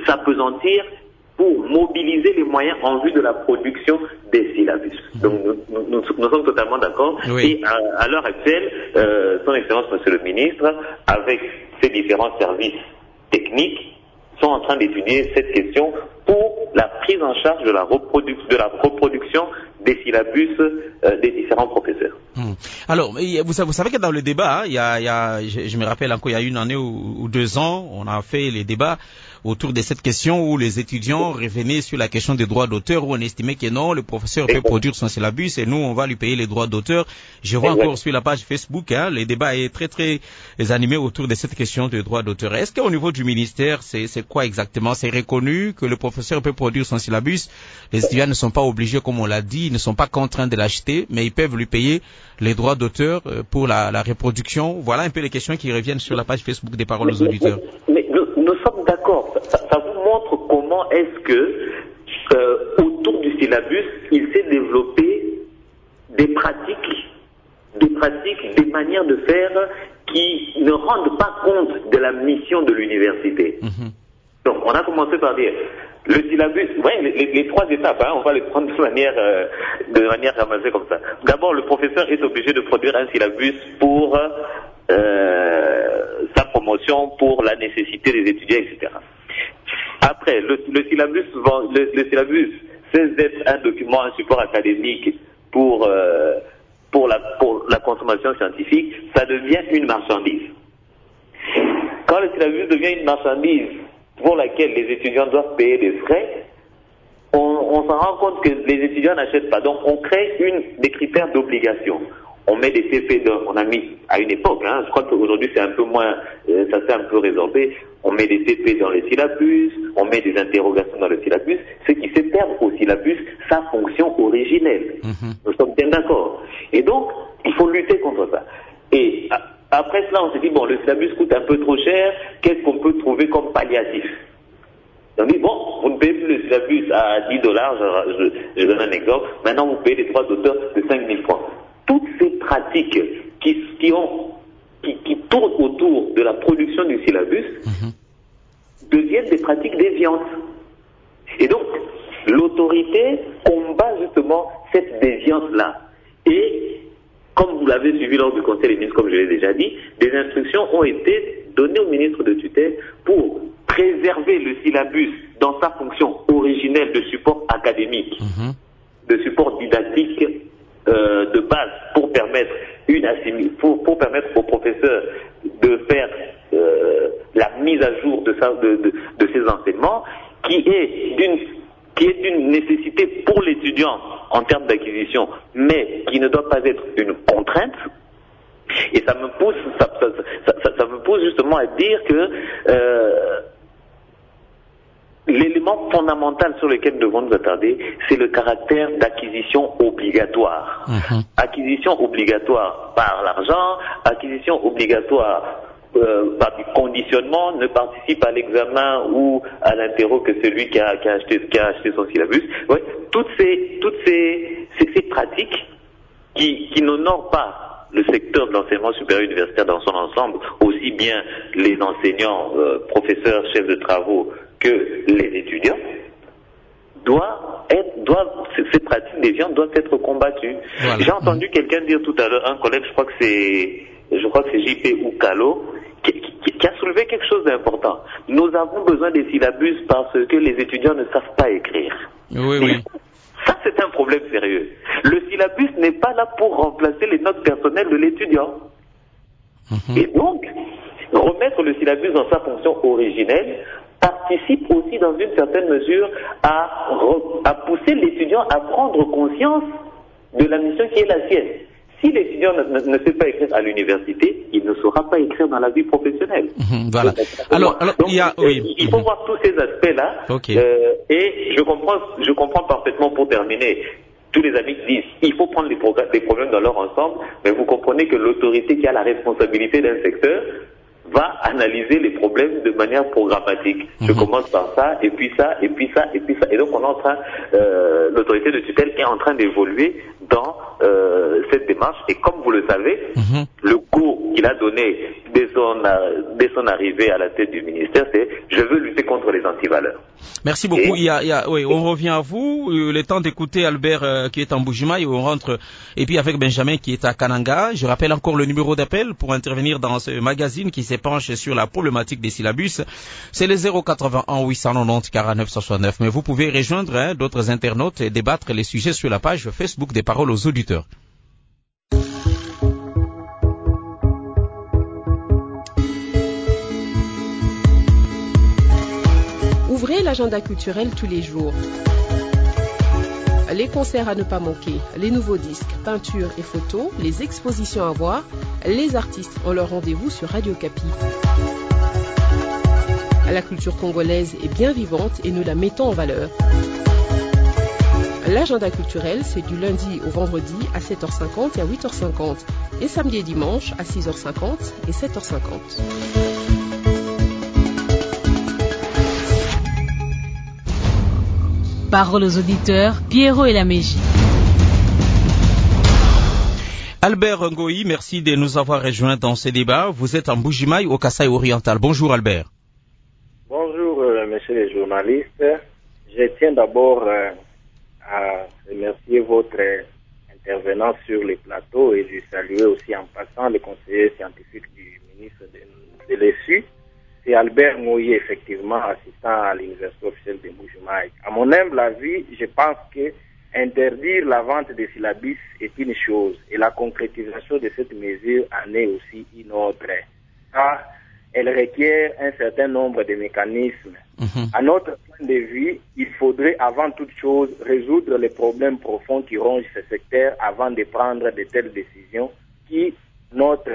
s'appesantir pour mobiliser les moyens en vue de la production des syllabus. Donc nous, nous, nous sommes totalement d'accord. Oui. Et à, à l'heure actuelle, euh, son Excellence Monsieur le Ministre, avec ses différents services techniques, sont en train d'étudier cette question pour la prise en charge de la, reproduc- de la reproduction des syllabus euh, des différents professeurs. Hum. Alors, vous savez, vous savez que dans le débat, hein, il y a, il y a, je, je me rappelle encore, il y a une année ou, ou deux ans, on a fait les débats autour de cette question où les étudiants revenaient sur la question des droits d'auteur, où on estimait que non, le professeur peut produire son syllabus et nous, on va lui payer les droits d'auteur. Je vois encore sur la page Facebook, hein, les débats est très très animés autour de cette question des droits d'auteur. Est-ce qu'au niveau du ministère, c'est, c'est quoi exactement? C'est reconnu que le professeur peut produire son syllabus? Les étudiants ne sont pas obligés, comme on l'a dit, ils ne sont pas contraints de l'acheter, mais ils peuvent lui payer les droits d'auteur pour la, la reproduction. Voilà un peu les questions qui reviennent sur la page Facebook des Paroles aux auditeurs. Mais, mais nous, nous sommes d'accord. Ça, ça vous montre comment est-ce que euh, autour du syllabus, il s'est développé des pratiques, des pratiques, des manières de faire qui ne rendent pas compte de la mission de l'université. Mm-hmm. Donc, on a commencé par dire le syllabus, ouais, les, les, les trois étapes, hein, on va les prendre de manière, euh, de manière ramassée comme ça. D'abord, le professeur est obligé de produire un syllabus pour euh, sa promotion, pour la nécessité des étudiants, et cetera. Après, le, le syllabus, le, le syllabus cesse d'être un document, un support académique pour euh, pour la pour la consommation scientifique, ça devient une marchandise. Quand le syllabus devient une marchandise pour laquelle les étudiants doivent payer des frais, on, on s'en rend compte que les étudiants n'achètent pas. Donc on crée une, des critères d'obligation. On met des T P, de, on a mis à une époque, hein, je crois qu'aujourd'hui c'est un peu moins, euh, ça s'est un peu résorbé, on met des T P dans le syllabus, on met des interrogations dans le syllabus, ce qui fait perdre au syllabus sa fonction originelle. Mm-hmm. Nous sommes bien d'accord. Et donc, il faut lutter contre ça. Et après cela, on s'est dit, bon, le syllabus coûte un peu trop cher, qu'est-ce qu'on peut trouver comme palliatif? On dit, bon, vous ne payez plus le syllabus à dix dollars, je, je, je donne un exemple, maintenant vous payez les droits d'auteur de cinq mille francs. Toutes ces pratiques qui, qui, ont, qui, qui tournent autour de la production du syllabus mmh. deviennent des pratiques déviantes. Et donc, l'autorité combat justement cette déviance-là. Et comme vous l'avez suivi lors du Conseil des ministres, comme je l'ai déjà dit, des instructions ont été données au ministre de tutelle pour préserver le syllabus dans sa fonction originelle de support académique, mmh. de support didactique euh, de base pour permettre une assimil- pour, pour permettre aux professeurs de faire euh, la mise à jour de, sa, de, de, de ces enseignements, qui est d'une qui est une nécessité pour l'étudiant en termes d'acquisition, mais qui ne doit pas être une contrainte. Et ça me pousse, ça, ça, ça, ça, ça me pousse justement à dire que euh, l'élément fondamental sur lequel nous devons nous attarder, c'est le caractère d'acquisition obligatoire. Mmh. Acquisition obligatoire par l'argent, acquisition obligatoire Euh, par du conditionnement, ne participe à l'examen ou à l'interro que celui qui a, qui a, acheté, qui a acheté son syllabus. Ouais, toutes ces, toutes ces, ces, ces pratiques qui, qui n'honorent pas le secteur de l'enseignement supérieur universitaire dans son ensemble, aussi bien les enseignants, euh, professeurs, chefs de travaux que les étudiants, doivent être, doivent, ces pratiques déviantes doivent être combattues. Voilà. J'ai entendu mmh. quelqu'un dire tout à l'heure, un collègue, je crois que c'est, je crois que c'est J P Oukalo, qui, qui, qui a soulevé quelque chose d'important. Nous avons besoin des syllabus parce que les étudiants ne savent pas écrire. Oui, oui. Ça, c'est un problème sérieux. Le syllabus n'est pas là pour remplacer les notes personnelles de l'étudiant. Mm-hmm. Et donc, remettre le syllabus dans sa fonction originelle participe aussi dans une certaine mesure à, à pousser l'étudiant à prendre conscience de la mission qui est la sienne. Si l'étudiant ne, ne, ne sait pas écrire à l'université, il ne saura pas écrire dans la vie professionnelle. Mmh, voilà. Donc, alors, alors donc, il y a, oui. il faut mmh. voir tous ces aspects-là. Okay. Euh, et je comprends, je comprends parfaitement, pour terminer, tous les amis qui disent il faut prendre les, progr- les problèmes dans leur ensemble, mais vous comprenez que l'autorité qui a la responsabilité d'un secteur va analyser les problèmes de manière programmatique. Mmh. Je commence par ça, et puis ça, et puis ça, et puis ça. Et donc on est en train, euh, l'autorité de tutelle est en train d'évoluer dans euh, cette démarche. Et comme vous le savez, mm-hmm. le go qu'il a donné dès son, dès son arrivée à la tête du ministère, c'est « je veux lutter contre les antivaleurs ». Merci beaucoup. Et... Il y a, il y a, oui, on revient à vous. Euh, le temps d'écouter Albert euh, qui est en Mbuji-Mayi et on rentre. Et puis avec Benjamin qui est à Kananga. Je rappelle encore le numéro d'appel pour intervenir dans ce magazine qui s'épanche sur la problématique des syllabus. C'est le zéro quatre-vingt-un huit cent quatre-vingt-dix quarante-neuf soixante-neuf. Mais vous pouvez rejoindre hein, d'autres internautes et débattre les sujets sur la page Facebook des Paroles aux auditeurs. Ouvrez l'agenda culturel tous les jours. Les concerts à ne pas manquer, les nouveaux disques, peintures et photos, les expositions à voir, les artistes ont leur rendez-vous sur Radio Kapi. La culture congolaise est bien vivante et nous la mettons en valeur. L'agenda culturel, c'est du lundi au vendredi à sept heures cinquante et à huit heures cinquante, et samedi et dimanche à six heures cinquante et sept heures cinquante. Parole aux auditeurs, Pierrot et la Mégie. Albert Ngoï, merci de nous avoir rejoints dans ce débat. Vous êtes en Mbuji-Mayi au Kasaï oriental. Bonjour Albert. Bonjour euh, messieurs les journalistes. Je tiens d'abord euh, à remercier votre euh, intervenant sur les plateaux et je saluer aussi en passant le conseiller scientifique du ministre de, de l'E S U. C'est Albert Ngoï, effectivement, assistant à l'université officielle de Mbuji-Mayi. À mon humble avis, je pense que interdire la vente des syllabus est une chose et la concrétisation de cette mesure en est aussi une autre. Car elle requiert un certain nombre de mécanismes. Mm-hmm. À notre point de vue, il faudrait avant toute chose résoudre les problèmes profonds qui rongent ce secteur avant de prendre de telles décisions qui, notre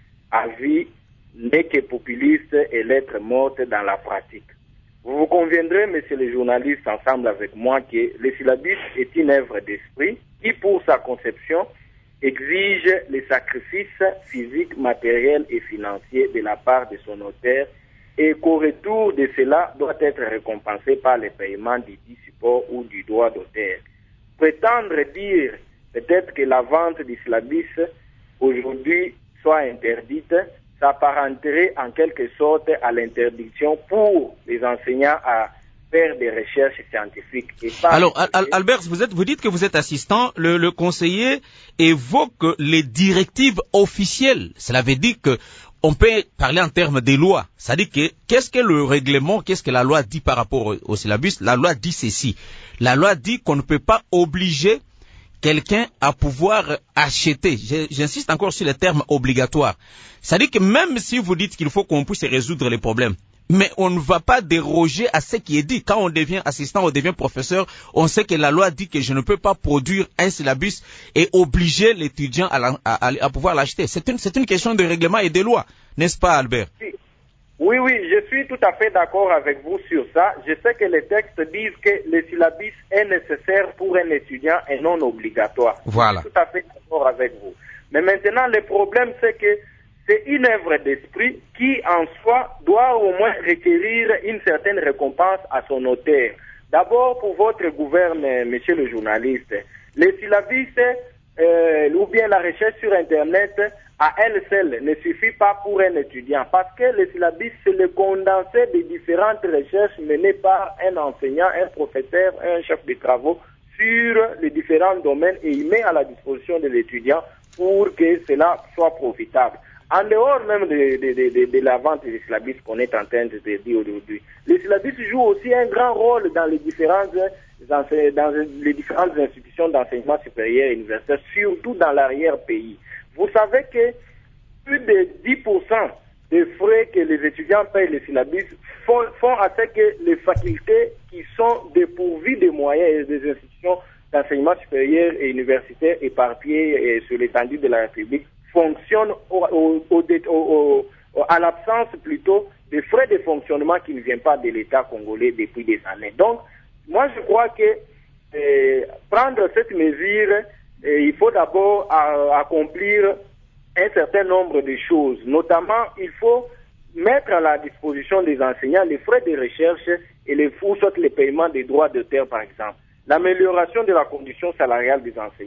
avis, n'est que populiste et lettre morte dans la pratique. Vous vous conviendrez, messieurs les journalistes, ensemble avec moi, que le syllabus est une œuvre d'esprit qui, pour sa conception, exige les sacrifices physiques, matériels et financiers de la part de son auteur et qu'au retour de cela doit être récompensé par le paiement du dit support ou du droit d'auteur. Prétendre dire peut-être que la vente du syllabus aujourd'hui soit interdite s'apparenterait en quelque sorte à l'interdiction pour les enseignants à faire des recherches scientifiques. Et pas Alors, Al- Albert, vous êtes, vous dites que vous êtes assistant. Le, le conseiller évoque les directives officielles. Cela veut dire que on peut parler en termes des lois. C'est-à-dire que qu'est-ce que le règlement, qu'est-ce que la loi dit par rapport au, au syllabus? La loi dit ceci. La loi dit qu'on ne peut pas obliger quelqu'un à pouvoir acheter. J'insiste encore sur le terme obligatoire. C'est-à-dire que même si vous dites qu'il faut qu'on puisse résoudre les problèmes, mais on ne va pas déroger à ce qui est dit. Quand on devient assistant, on devient professeur, on sait que la loi dit que je ne peux pas produire un syllabus et obliger l'étudiant à, la, à, à pouvoir l'acheter. C'est une, c'est une question de règlement et de loi, n'est-ce pas, Albert? Oui, oui, je suis tout à fait d'accord avec vous sur ça. Je sais que les textes disent que le syllabus est nécessaire pour un étudiant et non obligatoire. Voilà. Je suis tout à fait d'accord avec vous. Mais maintenant, le problème, c'est que c'est une œuvre d'esprit qui, en soi, doit au moins requérir une certaine récompense à son auteur. D'abord, pour votre gouverne, monsieur le journaliste, le syllabus euh, ou bien la recherche sur Internet à elle seule ne suffit pas pour un étudiant parce que le syllabus, c'est le condensé des différentes recherches menées par un enseignant, un professeur, un chef de travaux sur les différents domaines et il met à la disposition de l'étudiant pour que cela soit profitable. En dehors même de, de, de, de, de la vente des syllabus qu'on est en train de dire aujourd'hui, les syllabus jouent aussi un grand rôle dans les différentes, dans les différentes institutions d'enseignement supérieur et universitaire, surtout dans l'arrière-pays. Vous savez que plus de dix pour cent des frais que les étudiants payent les syllabus font, font à ce que les facultés qui sont dépourvues de moyens et des institutions d'enseignement supérieur et universitaire éparpillées sur l'étendue de la République fonctionnent au, au, au, au, au, à l'absence plutôt des frais de fonctionnement qui ne viennent pas de l'État congolais depuis des années. Donc, moi je crois que euh, prendre cette mesure, euh, il faut d'abord euh, accomplir un certain nombre de choses. Notamment, il faut mettre à la disposition des enseignants les frais de recherche et les fous, soit les paiements des droits d'auteur par exemple. L'amélioration de la condition salariale des enseignants.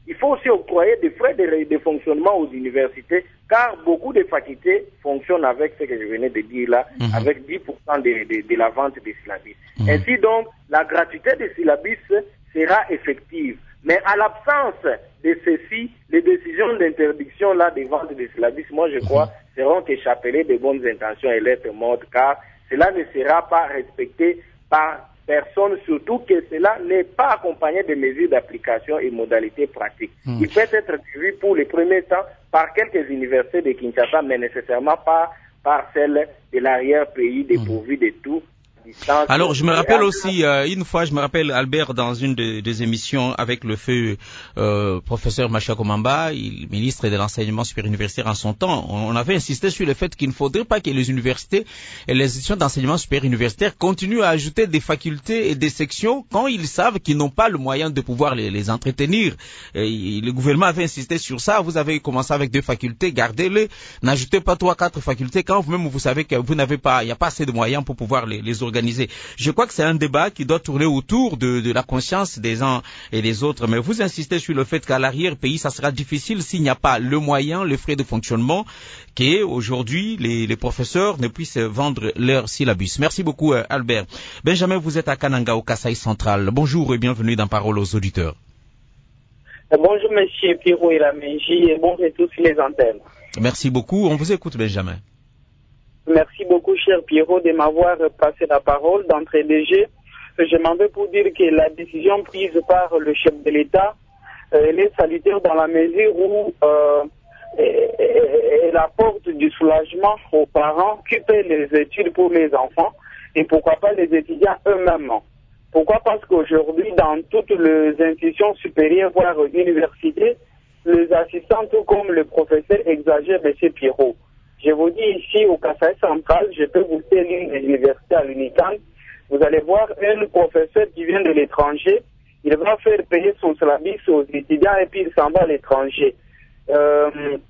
il faut aussi octroyer des frais de, de fonctionnement aux universités, car beaucoup de facultés fonctionnent avec ce que je venais de dire là, mmh. avec dix pour cent de, de, de la vente des syllabus. Mmh. Ainsi donc, la gratuité des syllabus sera effective. Mais à l'absence de ceci, les décisions d'interdiction là des ventes des syllabus, moi je crois, mmh. seront échappées de bonnes intentions et lettres mortes, car cela ne sera pas respecté par personne, surtout que cela n'est pas accompagné de mesures d'application et modalités pratiques. Mmh. Il peut être prévu pour les premiers temps par quelques universités de Kinshasa, mais nécessairement pas par celles de l'arrière-pays dépourvues mmh. de tout. Alors, je me rappelle aussi, euh, une fois, je me rappelle Albert dans une de, des émissions avec le feu euh, professeur Machako Mamba, il, ministre de l'enseignement supérieur universitaire en son temps, on, on avait insisté sur le fait qu'il ne faudrait pas que les universités et les institutions d'enseignement supérieur universitaire continuent à ajouter des facultés et des sections quand ils savent qu'ils n'ont pas le moyen de pouvoir les, les entretenir. Et le gouvernement avait insisté sur ça. Vous avez commencé avec deux facultés, gardez-les, n'ajoutez pas trois, quatre facultés quand vous-même vous savez que vous n'avez pas, il n'y a pas assez de moyens pour pouvoir les, les organiser. Je crois que c'est un débat qui doit tourner autour de, de la conscience des uns et des autres, mais vous insistez sur le fait qu'à l'arrière-pays, ça sera difficile s'il n'y a pas le moyen, le frais de fonctionnement, qu'aujourd'hui les, les professeurs ne puissent vendre leur syllabus. Merci beaucoup Albert. Benjamin, vous êtes à Kananga, au Kasaï central. Bonjour et bienvenue dans Parole aux auditeurs. Bonjour monsieur Pierrot et la Mégie et bonjour à tous les antennes. Merci beaucoup, on vous écoute Benjamin. Merci beaucoup, cher Pierrot, de m'avoir passé la parole d'entrée de jeu. Je m'en vais pour dire que la décision prise par le chef de l'État, euh, elle est salutaire dans la mesure où euh, elle apporte du soulagement aux parents qui paient les études pour les enfants et pourquoi pas les étudiants eux-mêmes. Pourquoi? Parce qu'aujourd'hui, dans toutes les institutions supérieures, voire universités, les assistants, tout comme le professeur, exagèrent, monsieur Pierrot. Je vous dis ici au Kasaï central, je peux vous citer l'une des universités à l'UNICAN. Vous allez voir un professeur qui vient de l'étranger, il va faire payer son syllabus aux étudiants et puis il s'en va à l'étranger. Euh,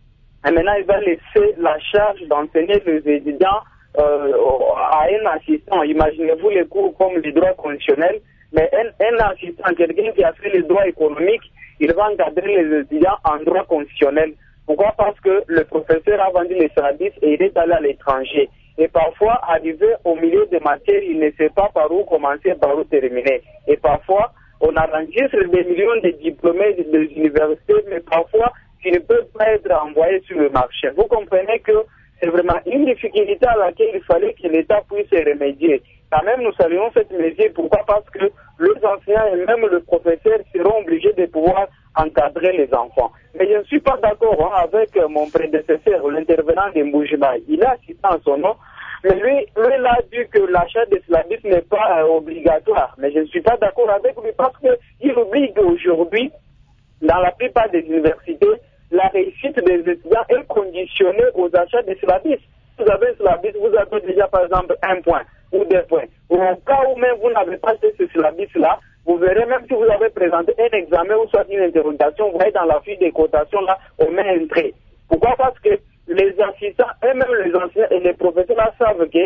et maintenant, il va laisser la charge d'enseigner les étudiants euh, à un assistant. Imaginez-vous les cours comme les droits conditionnels, mais un, un assistant, quelqu'un qui a fait les droits économiques, il va encadrer les étudiants en droit conditionnel. Pourquoi? Parce que le professeur a vendu les syllabus et il est allé à l'étranger. Et parfois, arrivé au milieu des matières, il ne sait pas par où commencer, par où terminer. Et parfois, on enregistre des millions de diplômés des universités, mais parfois, qui ne peuvent pas être envoyés sur le marché. Vous comprenez que c'est vraiment une difficulté à laquelle il fallait que l'État puisse remédier. Quand même, nous saluons cette mesure. Pourquoi? Parce que les enseignants et même le professeur seront obligés de pouvoir encadrer les enfants. Mais je ne suis pas d'accord hein, avec euh, mon prédécesseur, l'intervenant de Mboujima. Il a cité en son nom, mais lui, lui il a dit que l'achat des syllabus n'est pas euh, obligatoire. Mais je ne suis pas d'accord avec lui parce qu'il oublie qu'aujourd'hui, dans la plupart des universités, la réussite des étudiants est conditionnée aux achats des syllabus. Si vous avez un syllabus, vous avez déjà par exemple un point ou deux points. Ou au cas où même vous n'avez pas acheté ce syllabus-là, vous verrez, même si vous avez présenté un examen ou soit une interrogation, vous voyez dans la fiche de cotation là, on met un trait. Pourquoi? Parce que les assistants et même les enseignants et les professeurs là savent que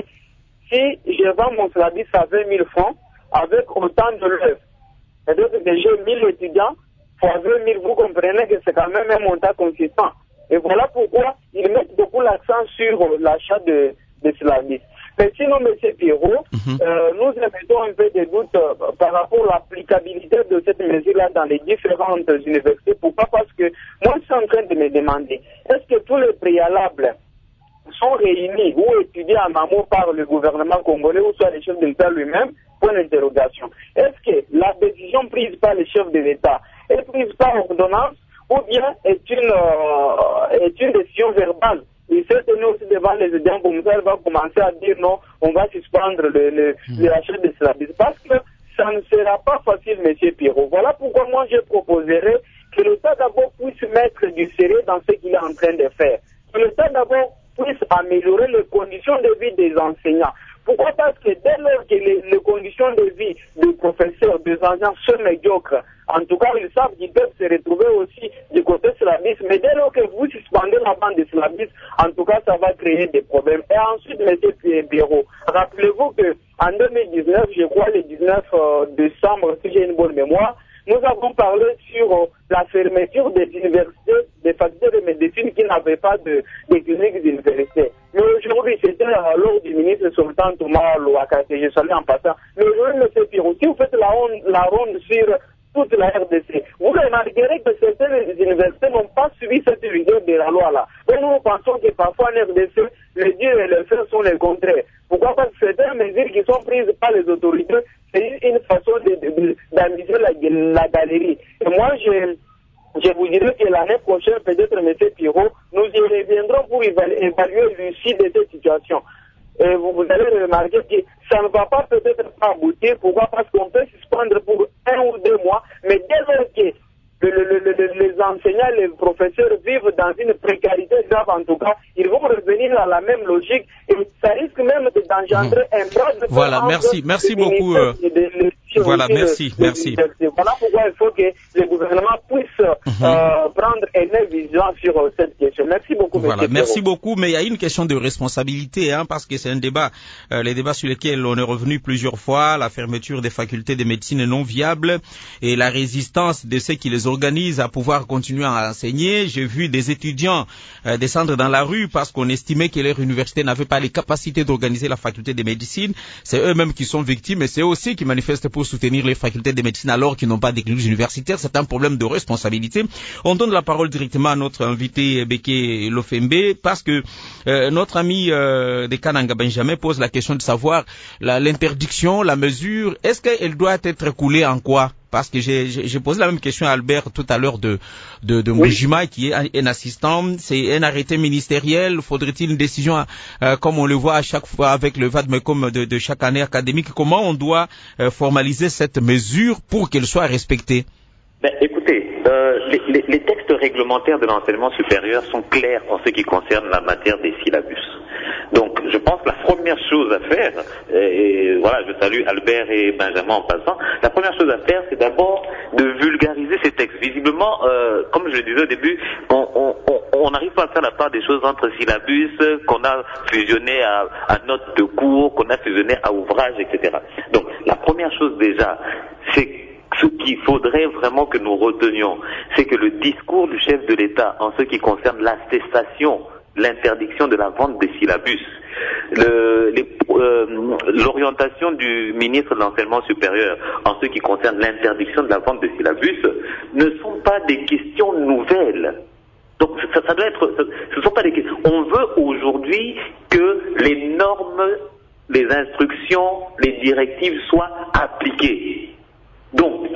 si je vends mon syllabus à vingt mille francs, avec autant de l'œuvre, c'est-à-dire que j'ai mille étudiants, fois vingt mille, vous comprenez que c'est quand même un montant consistant. Et voilà pourquoi ils mettent beaucoup l'accent sur l'achat de, de syllabus. Mais sinon, M. Pierrot, mm-hmm. euh, nous émettons un peu de doute euh, par rapport à l'applicabilité de cette mesure-là dans les différentes universités. Pourquoi? Parce que moi, je suis en train de me demander, est-ce que tous les préalables sont réunis ou étudiés en amont par le gouvernement congolais ou soit le chef de l'État lui-même? Point d'interrogation. Est-ce que la décision prise par le chef de l'État est prise par ordonnance ou bien est une, euh, est une décision verbale? Il s'est tenu aussi devant les étudiants comme ça, il va commencer à dire non, on va suspendre le, le, mmh. l'achat de syllabus. Parce que ça ne sera pas facile, M. Pierrot. Voilà pourquoi moi je proposerais que l'État d'abord puisse mettre du sérieux dans ce qu'il est en train de faire. Que l'État d'abord puisse améliorer les conditions de vie des enseignants. Pourquoi? Parce que dès lors que les, les conditions de vie des professeurs, des enseignants sont médiocres, en tout cas, ils savent qu'ils peuvent se retrouver aussi du côté syllabus, mais dès lors que vous suspendez la vente des syllabus, en tout cas, ça va créer des problèmes. Et ensuite, M. Pierrot, rappelez-vous qu'en deux mille dix-neuf, je crois le dix-neuf décembre, si j'ai une bonne mémoire, Nous avons parlé sur euh, la fermeture des universités, des facultés de médecine qui n'avaient pas de, de cliniques d'université. Mais aujourd'hui, c'était euh, lors du ministre Sultan Thomas Louaka, que je salue en passant. Mais aujourd'hui, M. Pirou, si vous faites la ronde, la ronde sur toute la R D C, vous remarquerez que certaines universités n'ont pas suivi cette rigueur de la loi là. Et nous pensons que parfois en R D C, les dieux et les faits sont les contraires. Pourquoi? Parce que certaines mesures qui sont prises par les autorités, c'est une façon d'amuser la, la galerie. Et moi, je, je vous dirais que l'année prochaine, peut-être, M. Pirot, nous y reviendrons pour évaluer, évaluer l'issue de cette situation. Et vous, vous allez remarquer que ça ne va pas peut-être pas aboutir. Pourquoi? Parce qu'on peut suspendre pour un ou deux mois, mais dès lors que le, le, le, le, les enseignants, les professeurs vivent dans une précarité grave, en tout cas, ils vont revenir à la même logique et ça risque même d'engendrer mmh. un bras de Voilà, merci, merci beaucoup. Euh... Voilà, merci, de, merci. De, de, voilà pourquoi il faut que le gouvernement puisse mmh. euh, prendre une vision sur euh, cette question. Merci beaucoup. Voilà, monsieur merci Perrault. beaucoup. Mais il y a une question de responsabilité, hein, parce que c'est un débat, euh, les débats sur lesquels on est revenu plusieurs fois, la fermeture des facultés de médecine non viables et la résistance de ceux qui les organisent à pouvoir continuer à enseigner. J'ai vu des étudiants euh, descendre dans la rue parce qu'on estimait que leur université n'avait pas les capacités d'organiser la faculté de médecine. C'est eux-mêmes qui sont victimes et c'est eux aussi qui manifestent pour soutenir les facultés de médecine alors qu'ils n'ont pas d'église universitaire. C'est un problème de responsabilité. On donne la parole directement à notre invité Beke Lofembe parce que euh, notre ami euh, de Kananga Benjamin pose la question de savoir la, l'interdiction, la mesure, est-ce qu'elle doit être coulée en quoi? Parce que j'ai, j'ai posé la même question à Albert tout à l'heure de, de, de Moujima, oui. qui est un, un assistant. C'est un arrêté ministériel. Faudrait-il une décision, euh, comme on le voit à chaque fois avec le Vadmecum de, de chaque année académique? Comment on doit euh, formaliser cette mesure pour qu'elle soit respectée? Ben, écoutez, euh, les, les, les textes réglementaires de l'enseignement supérieur sont clairs en ce qui concerne la matière des syllabus. Donc, je pense que la première chose à faire, et voilà, je salue Albert et Benjamin en passant, la première chose à faire, c'est d'abord de vulgariser ces textes. Visiblement, euh, comme je le disais au début, on n'arrive pas à faire la part des choses entre syllabus qu'on a fusionné à, à notes de cours, qu'on a fusionné à ouvrages, et cetera. Donc, la première chose déjà, c'est ce qu'il faudrait vraiment que nous retenions, c'est que le discours du chef de l'État en ce qui concerne la cessation, l'interdiction de la vente des syllabus, le, les, euh, l'orientation du ministre de l'Enseignement supérieur en ce qui concerne l'interdiction de la vente des syllabus ne sont pas des questions nouvelles. Donc ça, ça doit être, ce ne sont pas des questions. On veut aujourd'hui que les normes, les instructions, les directives soient appliquées. Donc,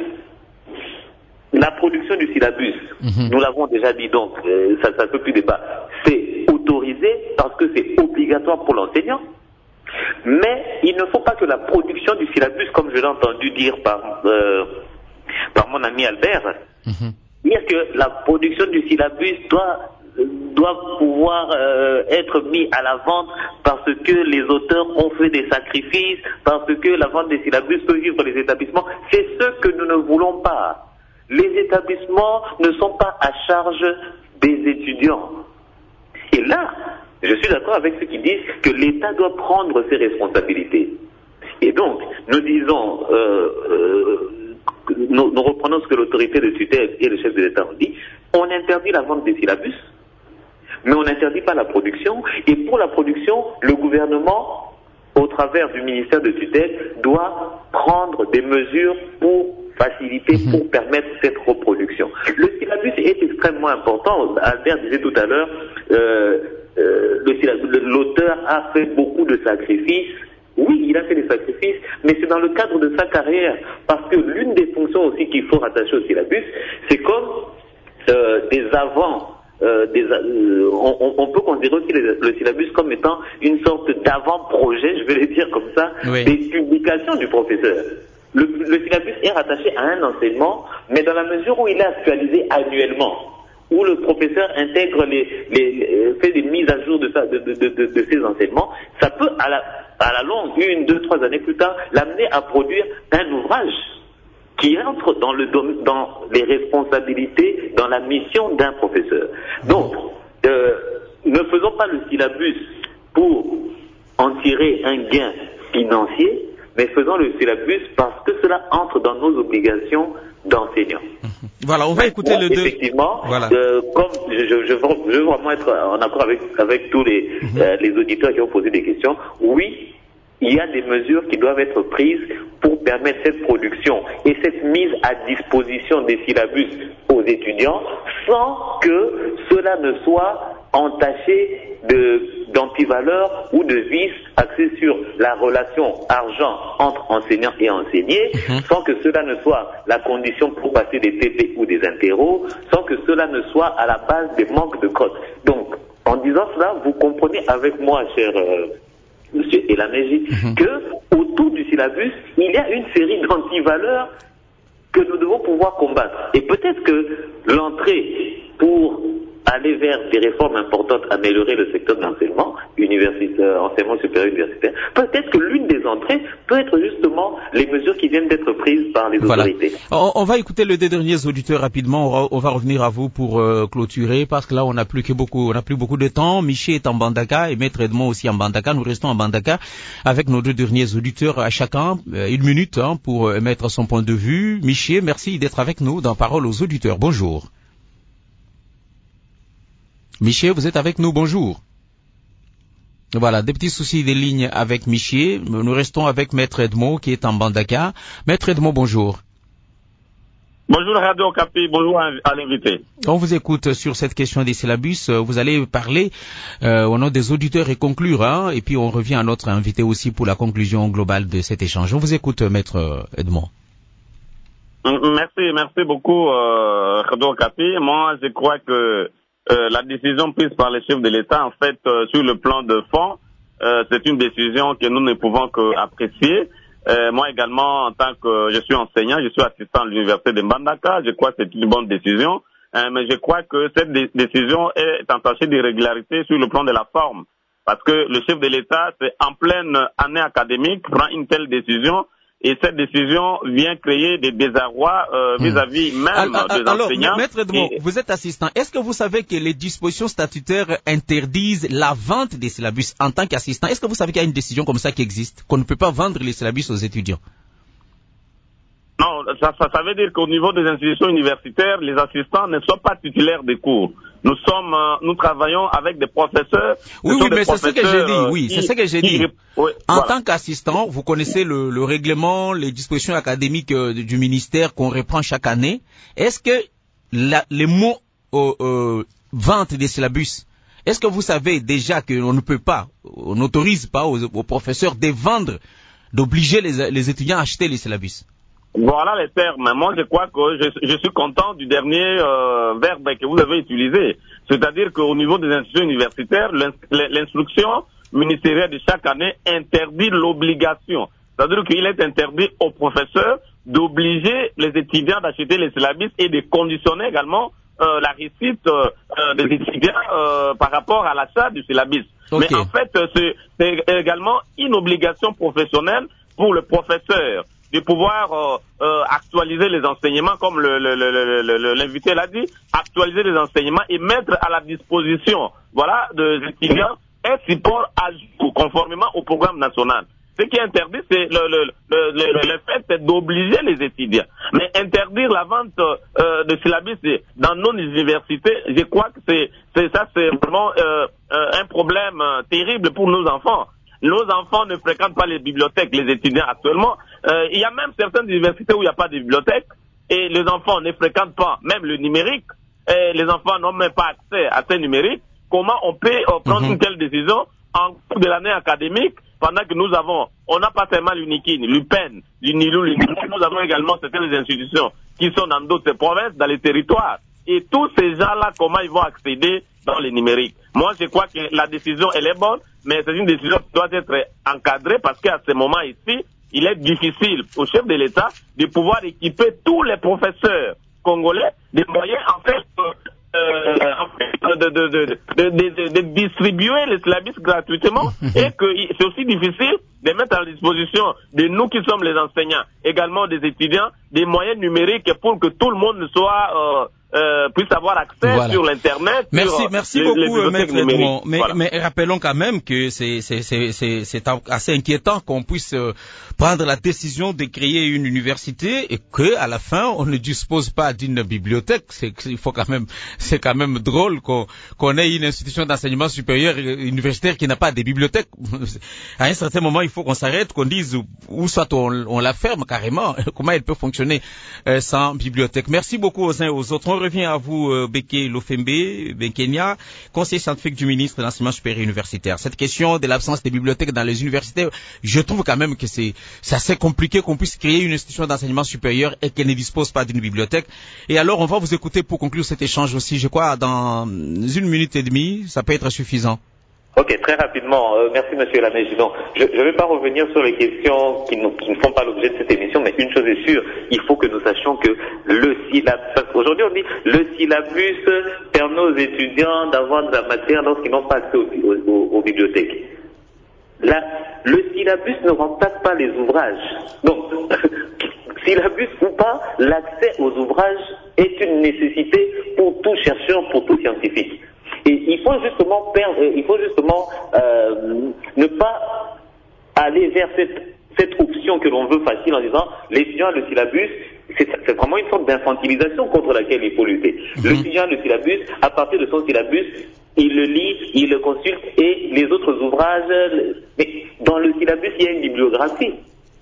la production du syllabus, mmh. nous l'avons déjà dit, donc euh, ça ne peut plus débat, c'est autorisé parce que c'est obligatoire pour l'enseignant, mais il ne faut pas que la production du syllabus, comme je l'ai entendu dire par, euh, par mon ami Albert, mmh. dire que la production du syllabus doit, doit pouvoir euh, être mise à la vente parce que les auteurs ont fait des sacrifices, parce que la vente des syllabus peut vivre les établissements, c'est ce que nous ne voulons pas. Les établissements ne sont pas à charge des étudiants. Et là, je suis d'accord avec ceux qui disent que l'État doit prendre ses responsabilités. Et donc, nous disons, euh, euh, nous, nous reprenons ce que l'autorité de tutelle et le chef de l'État ont dit, on interdit la vente des syllabus, mais on n'interdit pas la production. Et pour la production, le gouvernement, au travers du ministère de tutelle, doit prendre des mesures pour faciliter, pour permettre cette reproduction. Le syllabus est extrêmement important. Albert disait tout à l'heure, euh, euh, le, l'auteur a fait beaucoup de sacrifices. Oui, il a fait des sacrifices, mais c'est dans le cadre de sa carrière. Parce que l'une des fonctions aussi qu'il faut rattacher au syllabus, c'est comme euh, des avants. Euh, des, euh, on, on peut considérer aussi le, le syllabus comme étant une sorte d'avant-projet, je vais le dire comme ça, oui. des publications du professeur. Le, le syllabus est rattaché à un enseignement, mais dans la mesure où il est actualisé annuellement, où le professeur intègre les, les, les fait des mises à jour de, sa, de, de, de, de ses enseignements, ça peut à la, à la longue, une, deux, trois années plus tard, l'amener à produire un ouvrage qui entre dans, le, dans les responsabilités, dans la mission d'un professeur. Donc, euh, ne faisons pas le syllabus pour en tirer un gain financier, mais faisons le syllabus parce que cela entre dans nos obligations d'enseignants. Voilà, on va écouter Moi, le deux. Effectivement, voilà. euh, comme je, je, je, veux, je veux vraiment être en accord avec, avec tous les, mm-hmm. euh, les auditeurs qui ont posé des questions, oui, il y a des mesures qui doivent être prises pour permettre cette production et cette mise à disposition des syllabus aux étudiants sans que cela ne soit entaché de, d'antivaleurs ou de vices axés sur la relation argent entre enseignants et enseignés, mmh. sans que cela ne soit la condition pour passer des T P ou des interros, sans que cela ne soit à la base des manques de cotes. Donc, en disant cela, vous comprenez avec moi, cher euh, Monsieur Elameji, mmh. que autour du syllabus, il y a une série d'antivaleurs que nous devons pouvoir combattre. Et peut-être que l'entrée pour aller vers des réformes importantes, améliorer le secteur de l'enseignement universitaire, enseignement supérieur universitaire, peut-être que l'une des entrées peut être justement les mesures qui viennent d'être prises par les voilà. autorités. On, on va écouter les deux derniers auditeurs rapidement. On va, on va revenir à vous pour euh, clôturer parce que là on n'a plus que beaucoup, on n'a plus beaucoup de temps. Miché est en Mbandaka et Maître Edmond aussi en Mbandaka. Nous restons en Mbandaka avec nos deux derniers auditeurs à chacun euh, une minute hein, pour euh, mettre son point de vue. Miché, merci d'être avec nous dans Parole aux auditeurs. Bonjour. Miché, vous êtes avec nous, bonjour. Voilà, des petits soucis des lignes avec Miché. Nous restons avec Maître Edmond qui est en Mbandaka. Maître Edmond, bonjour. Bonjour Radio Capi, bonjour à l'invité. On vous écoute sur cette question des syllabus. Vous allez parler euh, au nom des auditeurs et conclure, hein, et puis on revient à notre invité aussi pour la conclusion globale de cet échange. On vous écoute, Maître Edmond. Merci, merci beaucoup, euh, Radio Capi. Moi, je crois que Euh, la décision prise par les chefs de l'État, en fait, euh, sur le plan de fond, euh, c'est une décision que nous ne pouvons qu'apprécier. Euh, moi également, en tant que je suis enseignant, je suis assistant à l'université de Mbandaka, je crois que c'est une bonne décision, euh, mais je crois que cette dé- décision est entachée d'irrégularité sur le plan de la forme, parce que le chef de l'État, c'est en pleine année académique, prend une telle décision. Et cette décision vient créer des désarrois euh, vis-à-vis même alors, des alors, enseignants. Maître Edmond, et... vous êtes assistant. Est-ce que vous savez que les dispositions statutaires interdisent la vente des syllabus en tant qu'assistant? Est-ce que vous savez qu'il y a une décision comme ça qui existe, qu'on ne peut pas vendre les syllabus aux étudiants? Non, ça, ça, ça veut dire qu'au niveau des institutions universitaires, les assistants ne sont pas titulaires des cours. Nous sommes, euh, nous travaillons avec des professeurs. Oui, oui, mais c'est ce que j'ai dit. Oui, qui, c'est ce que j'ai dit. Qui, oui, en voilà. tant qu'assistant, vous connaissez le, le règlement, les dispositions académiques euh, du ministère qu'on reprend chaque année. Est-ce que la, les mots euh, euh, vente des syllabus, est-ce que vous savez déjà qu'on ne peut pas, on n'autorise pas aux, aux professeurs de vendre, d'obliger les, les étudiants à acheter les syllabus? Voilà les termes. Moi, je crois que je, je suis content du dernier euh, verbe que vous avez utilisé. C'est-à-dire qu'au niveau des institutions universitaires, l'instruction ministérielle de chaque année interdit l'obligation. C'est-à-dire qu'il est interdit aux professeurs d'obliger les étudiants d'acheter les syllabus et de conditionner également euh, la réussite euh, des étudiants euh, par rapport à l'achat du syllabus. Okay. Mais en fait, c'est également une obligation professionnelle pour le professeur de pouvoir euh, euh, actualiser les enseignements, comme le, le, le, le, l'invité l'a dit, actualiser les enseignements et mettre à la disposition, voilà, des étudiants un support à jour, conformément au programme national. Ce qui est interdit, c'est le, le, le, le, le fait d'obliger les étudiants. Mais interdire la vente euh, de syllabus dans nos universités, je crois que c'est, c'est ça, c'est vraiment euh, euh, un problème euh, terrible pour nos enfants. Nos enfants ne fréquentent pas les bibliothèques, les étudiants actuellement. Euh, il y a même certaines universités où il n'y a pas de bibliothèque et les enfants ne fréquentent pas même le numérique. Et les enfants n'ont même pas accès à ces numériques. Comment on peut euh, prendre mm-hmm. une telle décision en cours de l'année académique pendant que nous avons, on n'a pas seulement l'UNIKIN, l'UPEN, l'UNILU, l'UNILU, nous avons également certaines institutions qui sont dans d'autres provinces, dans les territoires. Et tous ces gens-là, comment ils vont accéder dans les numériques? Moi, je crois que la décision, elle est bonne, mais c'est une décision qui doit être encadrée parce qu'à ce moment ici, il est difficile au chef de l'État de pouvoir équiper tous les professeurs congolais des moyens, en fait, euh, en fait de, de, de, de, de, de distribuer les syllabus gratuitement et que c'est aussi difficile de mettre à la disposition de nous qui sommes les enseignants, également des étudiants, des moyens numériques pour que tout le monde soit... Euh, euh, puissent avoir accès voilà. sur l'internet. Merci, sur merci les, beaucoup, les Maître Edmond. Mais, voilà. mais rappelons quand même que c'est c'est c'est c'est c'est assez inquiétant qu'on puisse euh, prendre la décision de créer une université et que à la fin on ne dispose pas d'une bibliothèque. C'est il faut quand même c'est quand même drôle qu'on qu'on ait une institution d'enseignement supérieur universitaire qui n'a pas de bibliothèque. À un certain moment, il faut qu'on s'arrête, qu'on dise ou soit on, on la ferme carrément. Comment elle peut fonctionner euh, sans bibliothèque? Merci beaucoup aux uns et aux autres. On revient à vous, euh, Beke Lofembe Benkenia, conseiller scientifique du ministre de l'enseignement supérieur universitaire. Cette question de l'absence des bibliothèques dans les universités, je trouve quand même que c'est c'est assez compliqué qu'on puisse créer une institution d'enseignement supérieur et qu'elle ne dispose pas d'une bibliothèque. Et alors, on va vous écouter pour conclure cet échange aussi. Je crois dans une minute et demie, ça peut être suffisant. Ok, très rapidement. Euh, merci, Monsieur Lamèche. Donc, je ne vais pas revenir sur les questions qui, qui ne font pas l'objet de cette émission, mais une chose est sûre, il faut que nous sachions que le syllabus, aujourd'hui on dit le syllabus permet aux étudiants d'avoir de la matière lorsqu'ils n'ont pas accès aux, aux, aux bibliothèques. Là, le syllabus ne remplace pas les ouvrages. Donc, syllabus ou pas, l'accès aux ouvrages est une nécessité pour tout chercheur, pour tout scientifique. Et il faut justement perdre, il faut justement euh, ne pas aller vers cette, cette option que l'on veut facile en disant l'étudiant a le syllabus, c'est, c'est vraiment une sorte d'infantilisation contre laquelle il faut lutter. Mm-hmm. L'étudiant a le syllabus, à partir de son syllabus, il le lit, il le consulte et les autres ouvrages, mais dans le syllabus il y a une bibliographie.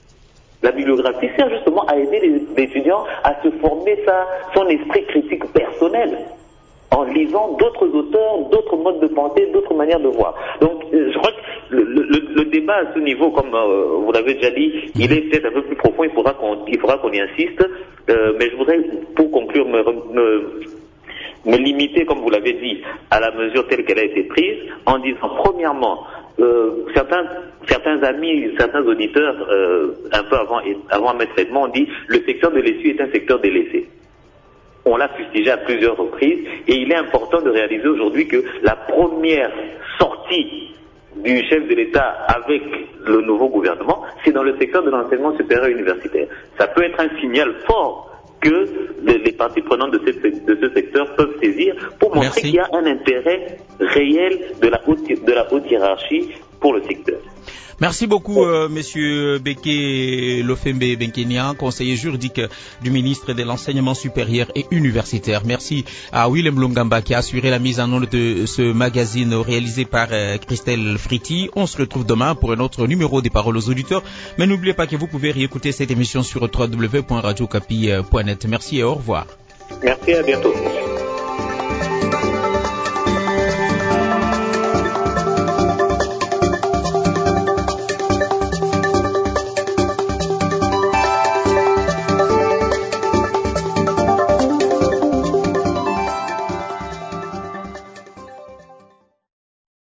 La bibliographie sert justement à aider les, les étudiants à se former sa, son esprit critique personnel, en lisant d'autres auteurs, d'autres modes de pensée, d'autres manières de voir. Donc, euh, je crois que le, le, le débat à ce niveau, comme euh, vous l'avez déjà dit, il est peut-être un peu plus profond, il faudra qu'on, il faudra qu'on y insiste, euh, mais je voudrais, pour conclure, me, me, me limiter, comme vous l'avez dit, à la mesure telle qu'elle a été prise, en disant, premièrement, euh, certains, certains amis, certains auditeurs, euh, un peu avant, avant Maître Edmond, ont dit, le secteur de l'essuie est un secteur délaissé. On l'a fustigé à plusieurs reprises et il est important de réaliser aujourd'hui que la première sortie du chef de l'État avec le nouveau gouvernement, c'est dans le secteur de l'enseignement supérieur universitaire. Ça peut être un signal fort que les, les parties prenantes de, cette, de ce secteur peuvent saisir pour montrer Merci. Qu'il y a un intérêt réel de la haute, de la haute hiérarchie pour le secteur. Merci beaucoup, euh, Monsieur Beke Lofembe Benkenia, conseiller juridique du ministre de l'Enseignement supérieur et universitaire. Merci à Willem Lungamba qui a assuré la mise en onde de ce magazine réalisé par euh, Christelle Fritti. On se retrouve demain pour un autre numéro des Paroles aux auditeurs. Mais n'oubliez pas que vous pouvez réécouter cette émission sur w w w point radio capi point net. Merci et au revoir. Merci, à bientôt.